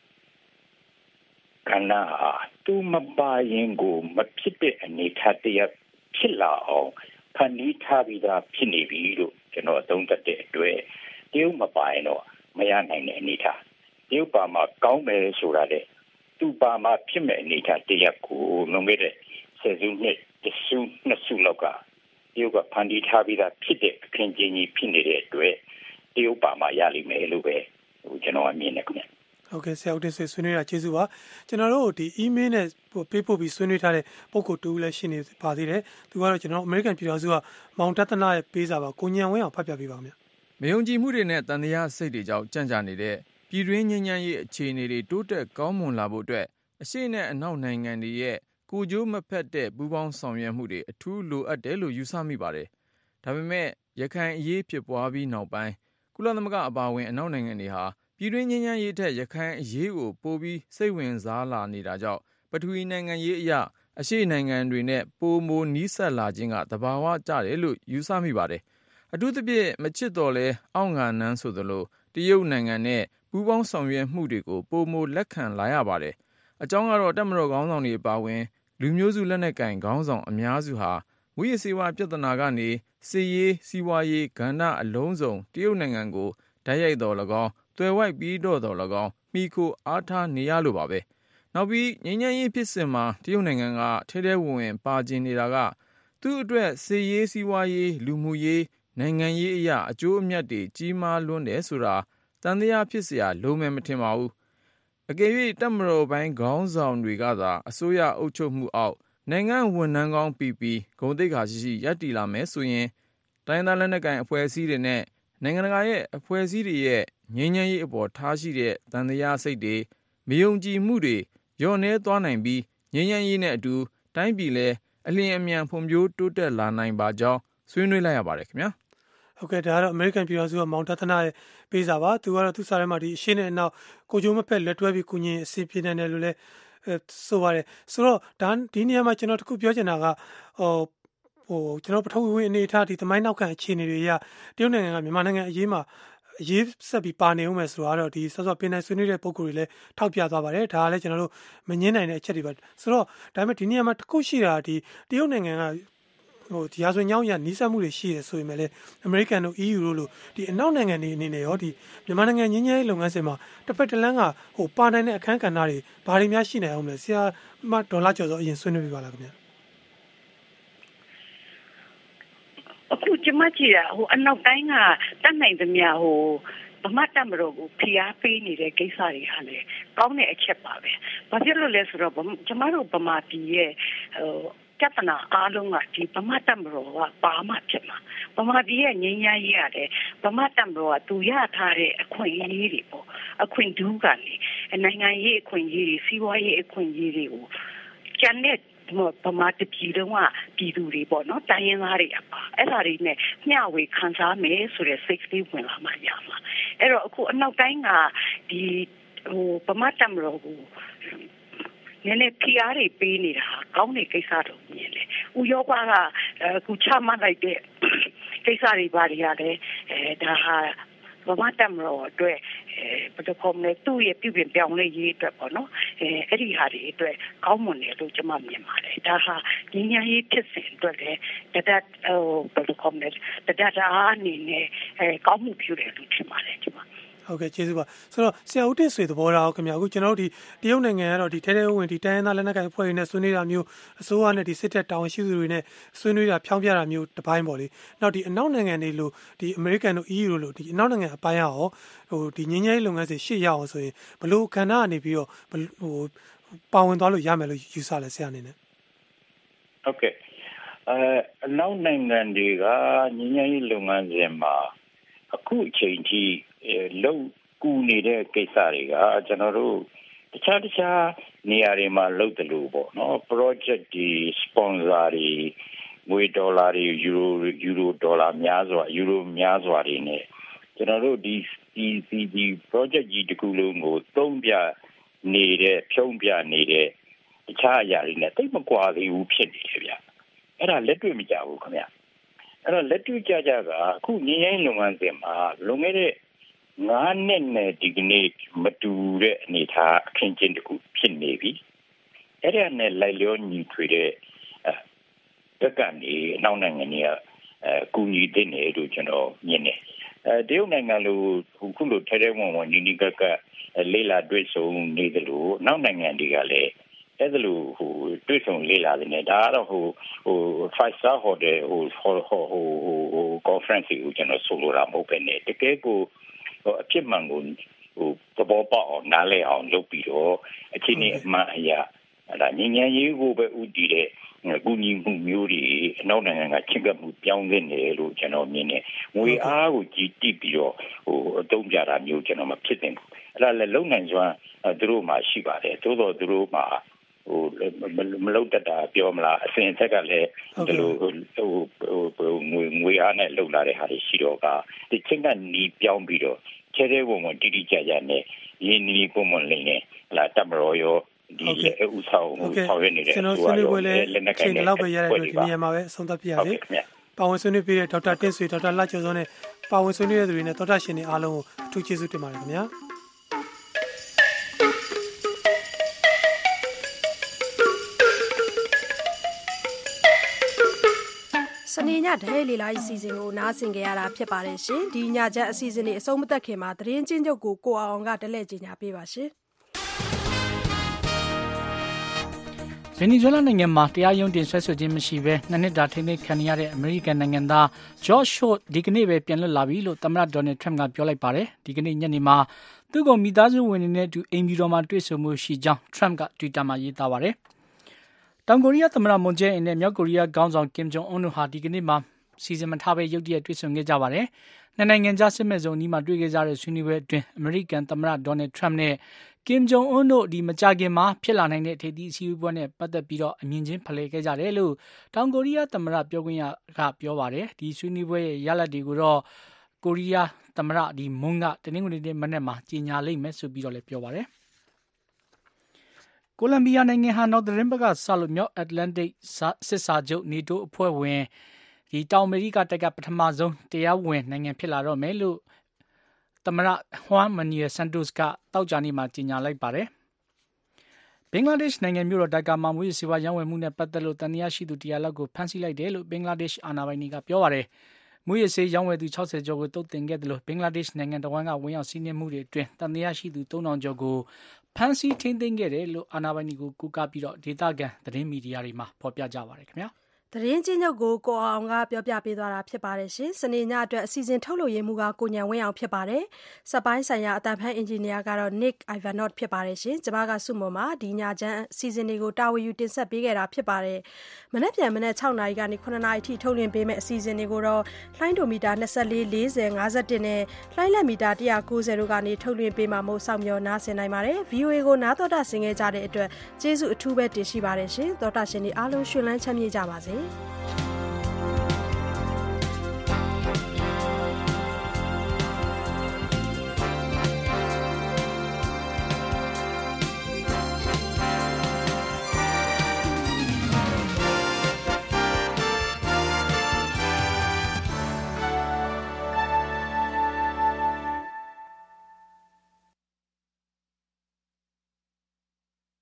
ကဏ္ဍဟာသူမပါရင်ကိုမဖြစ်တဲ့အနေအထားတရားဖြစ်လာအောင်ဖန်တီးထားပြီးသားဖြစ်နေပြီလို့ကျွန်တော်သုံးသပ်တဲ့အတွက်တရုတ်မပါရင်တော့မရနိုင်တဲ့အနေအထားတရုတ်ပါမှာကောင်းမယ်ဆိုတာတဲ့သူပါမှာဖြစ်မဲ့အနေအထားတရားကိုလွန်ခဲ့တဲ့ဆယ်စုနှစ်တစုနှစ်စုလောက်ကတရုတ်ကဖန်တီးထားပြီးသားဖြစ်တဲ့အခင်းကျင်းကြီးဖြစ်နေတဲ့အတွက်တရုတ်ပါမှာရလိမ့်မယ်လို့ပဲဟိုကျွန်တော်အမြင်နဲ့ခင်ဗျဟုတ်ကဲ့ဆရာဦးတင်ဆွေဆွေးနွေးတာကျေးဇူးပါကျွန်တော်တို့ဒီ email နဲ့ပေးပို့ပြီးဆွေးနွေးထားတဲ့ပုံကိုတူလည်းရှိနေပါသေးတယ်သူကတော့ကျွန်တော် American ပြည်တော်စုကမောင်တသနာရဲ့ပေးစာပါကိုညံဝင်းအောင်ဖတ်ပြပေးပါဦးခင်ဗျမယုံကြည်မှုတွေနဲ့တန်တရားစိတ်တွေကြောင့်ကြံ့ကြာနေတဲ့ပြည်တွင်းငြိမ်းချမ်းရေးအခြေအနေတွေတိုးတက်ကောင်းမွန်လာဖို့အတွက်အရှိနဲ့အနောက်နိုင်ငံတွေရဲ့ကိုကြိုးမဖက်တဲ့ပူးပေါင်းဆောင်ရွက်မှုတွေအထူးလိုအပ်တယ်လို့ယူဆမိပါတယ်ဒါပေမဲ့ရခိုင်အရေးဖြစ်ပွားပြီးနောက်ပိုင်းကုလသမဂ္ဂအပါအဝင်အနောက်နိုင်ငံတွေဟာပြည်တွင်းငြိမ်းချမ်းရေးထက်ရခိုင်အရေးကိုပိုပြီးစိတ်ဝင်စားလာနေတာကြောင့်ပထဝီနိုင်ငံရေးအရာအရှိနိုင်ငံတွေနဲ့ပိုမိုနီးစပ်လာခြင်းကသဘာဝကျတယ်လို့ယူဆမိပါတယ်အထူးသဖြင့်မချစ်တော်လဲအောင့်ငါနန်းဆိုသလိုတရုတ်နိုင်ငံနဲ့ပူးပေါင်းဆောင်ရွက်မှုတွေကိုပိုမိုလက်ခံလာရပါတယ်အကြောင်းကတော့တပ်မတော်ခေါင်းဆောင်တွေအပါအဝင်လူမျိုးစုလက်နက်ကင်ခေါင်းဆောင်အများစုဟာဝိရစေဝါပြဿနာကနေစစ်ရေးစီးပွားရေးကဏ္ဍအလုံးစုံတရုတ်နိုင်ငံကိုဓာတ်ရိုက်တော်၎င်းသွယ်ဝိုက်ပြီးတော့တော်၎င်းမိခိုအားထားနေရလို့ပါပဲနောက်ပြီးငြိမ်းချမ်းရေးဖြစ်စဉ်မှာတရုတ်နိုင်ငံကထဲထဲဝင်ဝင်ပါကျင်နေတာကသူ့အတွက်စစ်ရေးစီးပွားရေးလူမှုရေးနိုင်ငံရေးအရာအကျိုးအမြတ်တွေကြီးမားလွန်းတယ်ဆိုတာတန်တရားဖြစ်เสียလုံးမယ်မထင်ပါဘူးအကယ်၍တပ်မတော်ပိုင်းခေါင်းဆောင်တွေကသာအစိုးရအုပ်ချုပ်မှုအောက်နိုင်ငံဝန်ထမ်းကောင်းပီပီဂုဏ်သိက္ခာရှိရှိရပ်တည်လာမယ်ဆိုရင်တိုင်းသားလက်နက်ကိုင်အဖွဲ့အစည်းတွေနဲ့နိုင်ငံတကာရဲ့အဖွဲ့အစည်းတွေရဲ့ငြိမ်းချမ်းရေးအပေါ်ထားရှိတဲ့တန်တရားစိတ်တွေမယုံကြည်မှုတွေညှော့နှဲသွားနိုင်ပြီးငြိမ်းချမ်းရေးနဲ့အတူတိုင်းပြည်လည်းအလျင်အမြန်ဖွံ့ဖြိုးတိုးတက်လာနိုင်ပါကြောင်းဆွေးနွေးလိုက်ရပါတယ်ခင်ဗျာဟုတ်ကဲ့ဒါကတော့ American ပြည်တော်စုကမောင်တသနာရဲ့ပေးစာပါသူကတော့သူ့စာထဲမှာဒီအရှင်းနဲ့အနောက်ကိုကျိုးမဖက်လက်တွဲပြီးကုညင်အစီပြနေတယ်လို့လည်းဆိုပါတယ်ဆိုတော့ဒါဒီနေရာမှာကျွန်တော်တခုပြောချင်တာကဟိုဟိုကျွန်တော်ပထဝီဝင်အနေထားဒီသမိုင်းနောက်ခံအခြေအနေတွေအရတရုတ်နိုင်ငံကမြန်မာနိုင်ငံအရေးမှာအရေးဆက်ပြီးပါနေဦးမယ်ဆိုတော့ဒီဆော့ဆော့ပင်နိုင်ဆွေးနွေးတဲ့ပုံကိုယ်တွေလည်းထောက်ပြသွားပါတယ်ဒါကလည်းကျွန်တော်တို့မငင်းနိုင်တဲ့အချက်တွေပါဆိုတော့ဒါပေမဲ့ဒီနေရာမှာတခုရှိတာဒီတရုတ်နိုင်ငံကဟိုဒီဟာဆိုညောင်းရနီးစပ်မှုတွေရှိရဆိုရင်လည်းအမေရိကန်တို့ E U တို့လို့ဒီအနောက်နိုင်ငံတွေအနေနဲ့ရောဒီမြန်မာနိုင်ငံငင်းငယ်လုပ်ငန်းစဉ်မှာတစ်ဖက်တစ်လမ်းကဟိုပါနိုင်တဲ့အခန်းကဏ္ဍတွေဘာတွေများရှိနိုင်အောင်လဲဆရာမဒေါ်လာကျော်စောအရင်ဆွေးနွေးပြပါလားခင်ဗျာအခုကျမကြည့်တာဟိုအနောက်တိုင်းကတတ်နိုင်သမျှဟိုဗမာတမတော်ကိုဖိအားပေးနေတဲ့ကိစ္စတွေဟာလေကောင်းတဲ့အချက်ပါပဲ။ဘာဖြစ်လို့လဲဆိုတော့ကျမတို့ဗမာပြည်ရဲ့ဟိုပြဿနာအားလုံးကဒီဗမာတပ်မတော်ကပါမှဖြစ်မှာဗမာပြည်ရဲ့ငြိမ်းချမ်းရေးရတယ်ဗမာတပ်မတော်ကသူရထားတဲ့အခွင့်အရေးတွေပေါ့အခွင့်ဒူးကနေနိုင်ငံရေးအခွင့်အရေးတွေစီးပွားရေးအခွင့်အရေးတွေကိုကျန်တဲ့ဗမာတပြည်လုံးကပြည်သူတွေပေါ့နော်တိုင်းရင်းသားတွေအပါအဲ့ဒါတွေနဲ့မျှဝေခံစားမယ်ဆိုတဲ့စိတ်ကလေးဝင်လာမှရမှာအဲ့တော့အခုအနောက်တိုင်းကဒီဟိုဗမာတပ်မတော်ကိုနည်းနည်းဖိအားတွေပေးနေတာကောင်းတဲ့ကိစ္စတော့မြင်တယ်ဥရောပကအခုချမှတ်လိုက်တဲ့ကိစ္စတွေဘာတွေရတယ်အဲဒါဟာဗမာတပ်မတော်အတွက်ဘယ်လိုခေါ်မလဲသူ့ရဲ့ပြုပြင်ပြောင်းလဲရေးအတွက်ပေါ့နော်အဲအဲ့ဒီဟာတွေအတွက်ကောင်းမွန်တယ်လို့ကျွန်မမြင်ပါတယ်ဒါဟာညီညာရေးဖြစ်စဉ်အတွက်လည်းတဒတ်ဟိုဘယ်လိုခေါ်မလဲတဒတ်အားအနေနဲ့အဲကောင်းမှုပြုတယ်လို့ထင်ပါတယ်ကျွန်မဟုတ်ကဲ့ကျေးဇူးပါဆိုတော့ဆရာဦးတင်ဆွေသဘောထားခင်ဗျာအခုကျွန်တော်တို့ဒီတရုတ်နိုင်ငံကတော့ဒီထဲထဲဝင်ဒီတိုင်းရင်းသားလက်နက်ကိုင်အဖွဲ့တွေနဲ့ဆွေးနွေးတာမျိုးအစိုးရနဲ့ဒီစစ်တပ်တာဝန်ရှိသူတွေနဲ့ဆွေးနွေးတာဖြောင်းပြတာမျိုးတစ်ပိုင်းပေါ့လေနောက်ဒီအနောက်နိုင်ငံတွေလို့ဒီအမေရိကန်တို့ E U တို့လို့ဒီအနောက်နိုင်ငံအပိုင်းရောဟိုဒီငင်းငယ်လုပ်ငန်းစဉ်ရှေ့ရအောင်ဆိုရင်ဘလို့ခန္ဓာကနေပြီးတော့ဟိုပါဝင်သွားလို့ရမယ်လို့ယူဆလဲဆရာအနေနဲ့ဟုတ်ကဲ့အဲအနောက်နိုင်ငံတွေကငင်းငယ်လုပ်ငန်းစဉ်မှာအခုအချိန်ထိလုံကူနေတဲ့ကိစ္စတွေကကျွန်တော်တို့တခြားတခြားနေရာတွေမှာလုပ်တယ်လို့ပေါ့နော် project ဒီ sponsor တွေငွေဒေါ်လာတွေယူရိုယူရိုဒေါ်လာများစွာယူရိုများစွာတွေနဲ့ကျွန်တော်တို့ဒီဒီဒီ project ကြီးတစ်ခုလုံးကိုသုံးပြနေတဲ့ဖြုံးပြနေတဲ့တခြားအရာတွေနဲ့တိတ်မကွာသေးဘူးဖြစ်နေတယ်ဗျအဲ့ဒါလက်တွေ့မကြဘူးခင်ဗျအဲ့တော့လက်တွေ့ကြကြကအခုငင်းငင်းလုပ်ငန်းစဉ်မှာလုံခဲ့တဲ့ငါးနှစ်နဲ့ဒီကနေ့မတူတဲ့အနေအထားအခင်းကျင်းတစ်ခုဖြစ်နေပြီအဲ့ဒါနဲ့လိုက်လျောညီထွေတဲ့တက္ကသိုလ်နေနောက်နိုင်ငံတွေကအဲကူညီတဲ့နေလို့ကျွန်တော်မြင်တယ်အဲတရုတ်နိုင်ငံလိုခုလိုထဲထဲဝင်ဝင်နီနီကကလေးလာတွေ့ဆုံနေတယ်လို့နောက်နိုင်ငံတွေကလည်းအဲ့ဒါလိုဟိုတွေ့ဆုံလေးလာတယ်ဒါကတော့ဟိုဟို five star hotel ဟိုဟိုဟိုဟို conference ကိုကျွန်တော်ဆိုလိုတာမဟုတ်ပဲねတကယ်ကိုအဖြစ်မှန်ကိုဟိုသဘောပေါက်အောင်နားလည်အောင်လုပ်ပြီးတော့အချင်းချင်းအမှန်အရာအဲ့ဒါဉာဏ်ဉာဏ်ရေးကိုပဲဥတည်တဲ့ကူညီမှုမျိုးတွေအနောက်နိုင်ငံကချင့်ကပ်မှုပြောင်းလဲနေလို့ကျွန်တော်မြင်တယ်ငွေအားကိုကြည်တိပြီးတော့ဟိုအသုံးပြတာမျိုးကျွန်တော်မဖြစ်သင့်ဘူးအဲ့ဒါလည်းလုံနိုင်စွာသူတို့မှရှိပါတယ်သို့တော်သူတို့မှဟိုမလုံတတ်တာပြောမလားအစဉ်အသက်ကလည်းဒီလိုဟိုဟိုငွေငွေအားနဲ့လုံလာတဲ့ဟာတွေရှိတော့ကဒီချင်းကနီးပြောင်းပြီးတော့ချဲတဲ့ဘုံမှာတိတိကျကျနဲ့ရင်းနှီးပုံမှန်လေးနဲ့လာတမရောရောဒီဥဆောင်ဟိုဆောင်ရနေတဲ့ကျွန်တော်ဆွေးနွေးပွဲလည်းချိန်လောက်ပဲရတဲ့အတွက်ဒီနေရာမှာပဲအဆုံးသတ်ပြရစေပါဝင်ဆွေးနွေးပြတဲ့ဒေါက်တာတင့်ဆွေဒေါက်တာလှကျော်စောနဲ့ပါဝင်ဆွေးနွေးတဲ့သူတွေနဲ့သောတာရှင်တွေအားလုံးကိုအထူးကျေးဇူးတင်ပါတယ်ခင်ဗျာစနေညဒဟဲလီလာအစီအစဉ်ကိုနားဆင်ကြရတာဖြစ်ပါတယ်ရှင်ဒီညချက်အစီအစဉ်တွေအဆုံးမသတ်ခင်မှာသတင်းချင်းချုပ်ကိုကိုအောင်ကတလဲကြီးညာပေးပါရှင်ဗင်နီဇွဲလားနိုင်ငံမှာတရားရုံးတင်ဆွဲဆိုခြင်းမရှိဘဲနှစ်နှစ်တာထိန်းသိမ်းခံရတဲ့အမေရိကန်နိုင်ငံသား George Short ဒီကနေ့ပဲပြန်လွတ်လာပြီလို့သမ္မတ Donald Trump ကပြောလိုက်ပါတယ်ဒီကနေ့ညနေမှာသူ့ကိုမိသားစုဝင်တွေနဲ့အတူအိမ်ဖြူတော်မှာတွေ့ဆုံမှုရှိကြောင်း Trump က Twitter မှာရေးသားပါတယ်တောင်ကိုရီးယားသမ္မတမွန်ဂျေအင်းနဲ့မြောက်ကိုရီးယားခေါင်းဆောင်ကင်ဂျုံအွန်းတို့ဟာဒီကနေ့မှစီစဉ်မထားဘဲရုတ်တရက်တွေ့ဆုံခဲ့ကြပါတယ်။နှစ်နိုင်ငံကြားစစ်မဲ့ဇုံနီးမှာတွေ့ခဲ့ကြတဲ့ဆွေးနွေးပွဲအတွင်းအမေရိကန်သမ္မတဒေါ်နယ်ထရမ့်နဲ့ကင်ဂျုံအွန်းတို့ဒီမကြခင်မှာဖြစ်လာနိုင်တဲ့ထိပ်သီးအစည်းအဝေးပွဲနဲ့ပတ်သက်ပြီးတော့အမြင်ချင်းဖလှယ်ခဲ့ကြတယ်လို့တောင်ကိုရီးယားသမ္မတပြောခွင့်ရကပြောပါတယ်။ဒီဆွေးနွေးပွဲရဲ့ရလဒ်တွေကိုတော့ကိုရီးယားသမ္မတဒီမွန်းကတနင်္ဂနွေနေ့မနေ့မှာကြေညာလိမ့်မယ်ဆိုပြီးတော့လည်းပြောပါတယ်။ကိုလံဘီယာနိုင်ငံဟာနောက်သတင်းပတ်ကစလို့မြောက်အတ္တလန်တိတ်စစ်စာချုပ်နေတိုးအဖွဲ့ဝင်ဒီတောင်အမေရိကတိုက်ကပထမဆုံးတရားဝင်နိုင်ငံဖြစ်လာတော့မယ်လို့သမ္မတဟွမ်မနီယယ်ဆန်တိုစ်ကတောက်ကြနေ့မှာကြေညာလိုက်ပါတယ်။ဘင်္ဂလားဒေ့ရှ်နိုင်ငံမြို့တော်ဒါကာမှာမွေးစေဝါရောင်းဝယ်မှုနဲ့ပတ်သက်လို့တန်တရားရှိသူတရားလောက်ကိုဖမ်းဆီးလိုက်တယ်လို့ဘင်္ဂလားဒေ့ရှ်အာဏာပိုင်တွေကပြောပါတယ်။မွေးစေရောင်းဝယ်သူ၆၀ကျော်ကိုတုတ်တင်ခဲ့တယ်လို့ဘင်္ဂလားဒေ့ရှ်နိုင်ငံတော်ဝန်ကဝင်ရောက်စီးနင်းမှုတွေအတွင်းတန်တရားရှိသူသုံးထောင်ကျော်ကိုဖမ်းဆီးထိန်းသိမ်းခဲ့တယ်လို့အာဏာပိုင်တွေကိုကူကားပြီးတော့ဒေသခံသတင်းမီဒီယာတွေမှာဖော်ပြကြပါတယ်ခင်ဗျာသတင်းချင်းချုပ်ကိုကိုအောင်ကပြောပြပေးသွားတာဖြစ်ပါတယ်ရှင်။စနေညအတွက်အစီအစဉ်ထုတ်လို့ရမှုကကိုညံဝင်းအောင်ဖြစ်ပါတယ်။စက်ပိုင်းဆိုင်ရာအတန်ဖန်အင်ဂျင်နီယာကတော့ Nick Ivanov ဖြစ်ပါတယ်ရှင်။ကျွန်မကစုမွန်ပါဒီညချမ်းအစီအစဉ်တွေကိုတာဝန်ယူတင်ဆက်ပေးခဲ့တာဖြစ်ပါတယ်။မနေ့ပြန်မနေ့၆နာရီကနေခုနှစ်နာရီထိထုတ်လွှင့်ပေးမယ့်အစီအစဉ်တွေကိုတော့လှိုင်းဒိုမီတာ၂၄ ၄၀ ၅၁နဲ့လှိုင်းလက်မီတာ၁၉၀တို့ကနေထုတ်လွှင့်ပေးမှာမို့စောင့်မျှော်နားဆင်နိုင်ပါတယ်။ V O A ကိုနားတော်တာဆင်ခဲ့ကြတဲ့အတွက်ကျေးဇူးအထူးပဲတင်ရှိပါတယ်ရှင်။တော်တာရှင်တွေအားလုံးရှင်လန်းချမ်းမြေ့ကြပါစေ။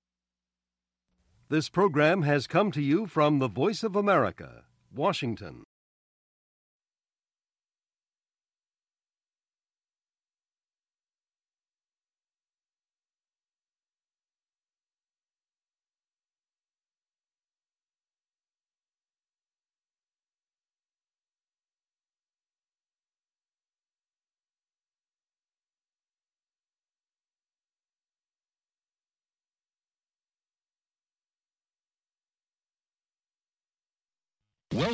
This program has come to you from the Voice of America, Washington.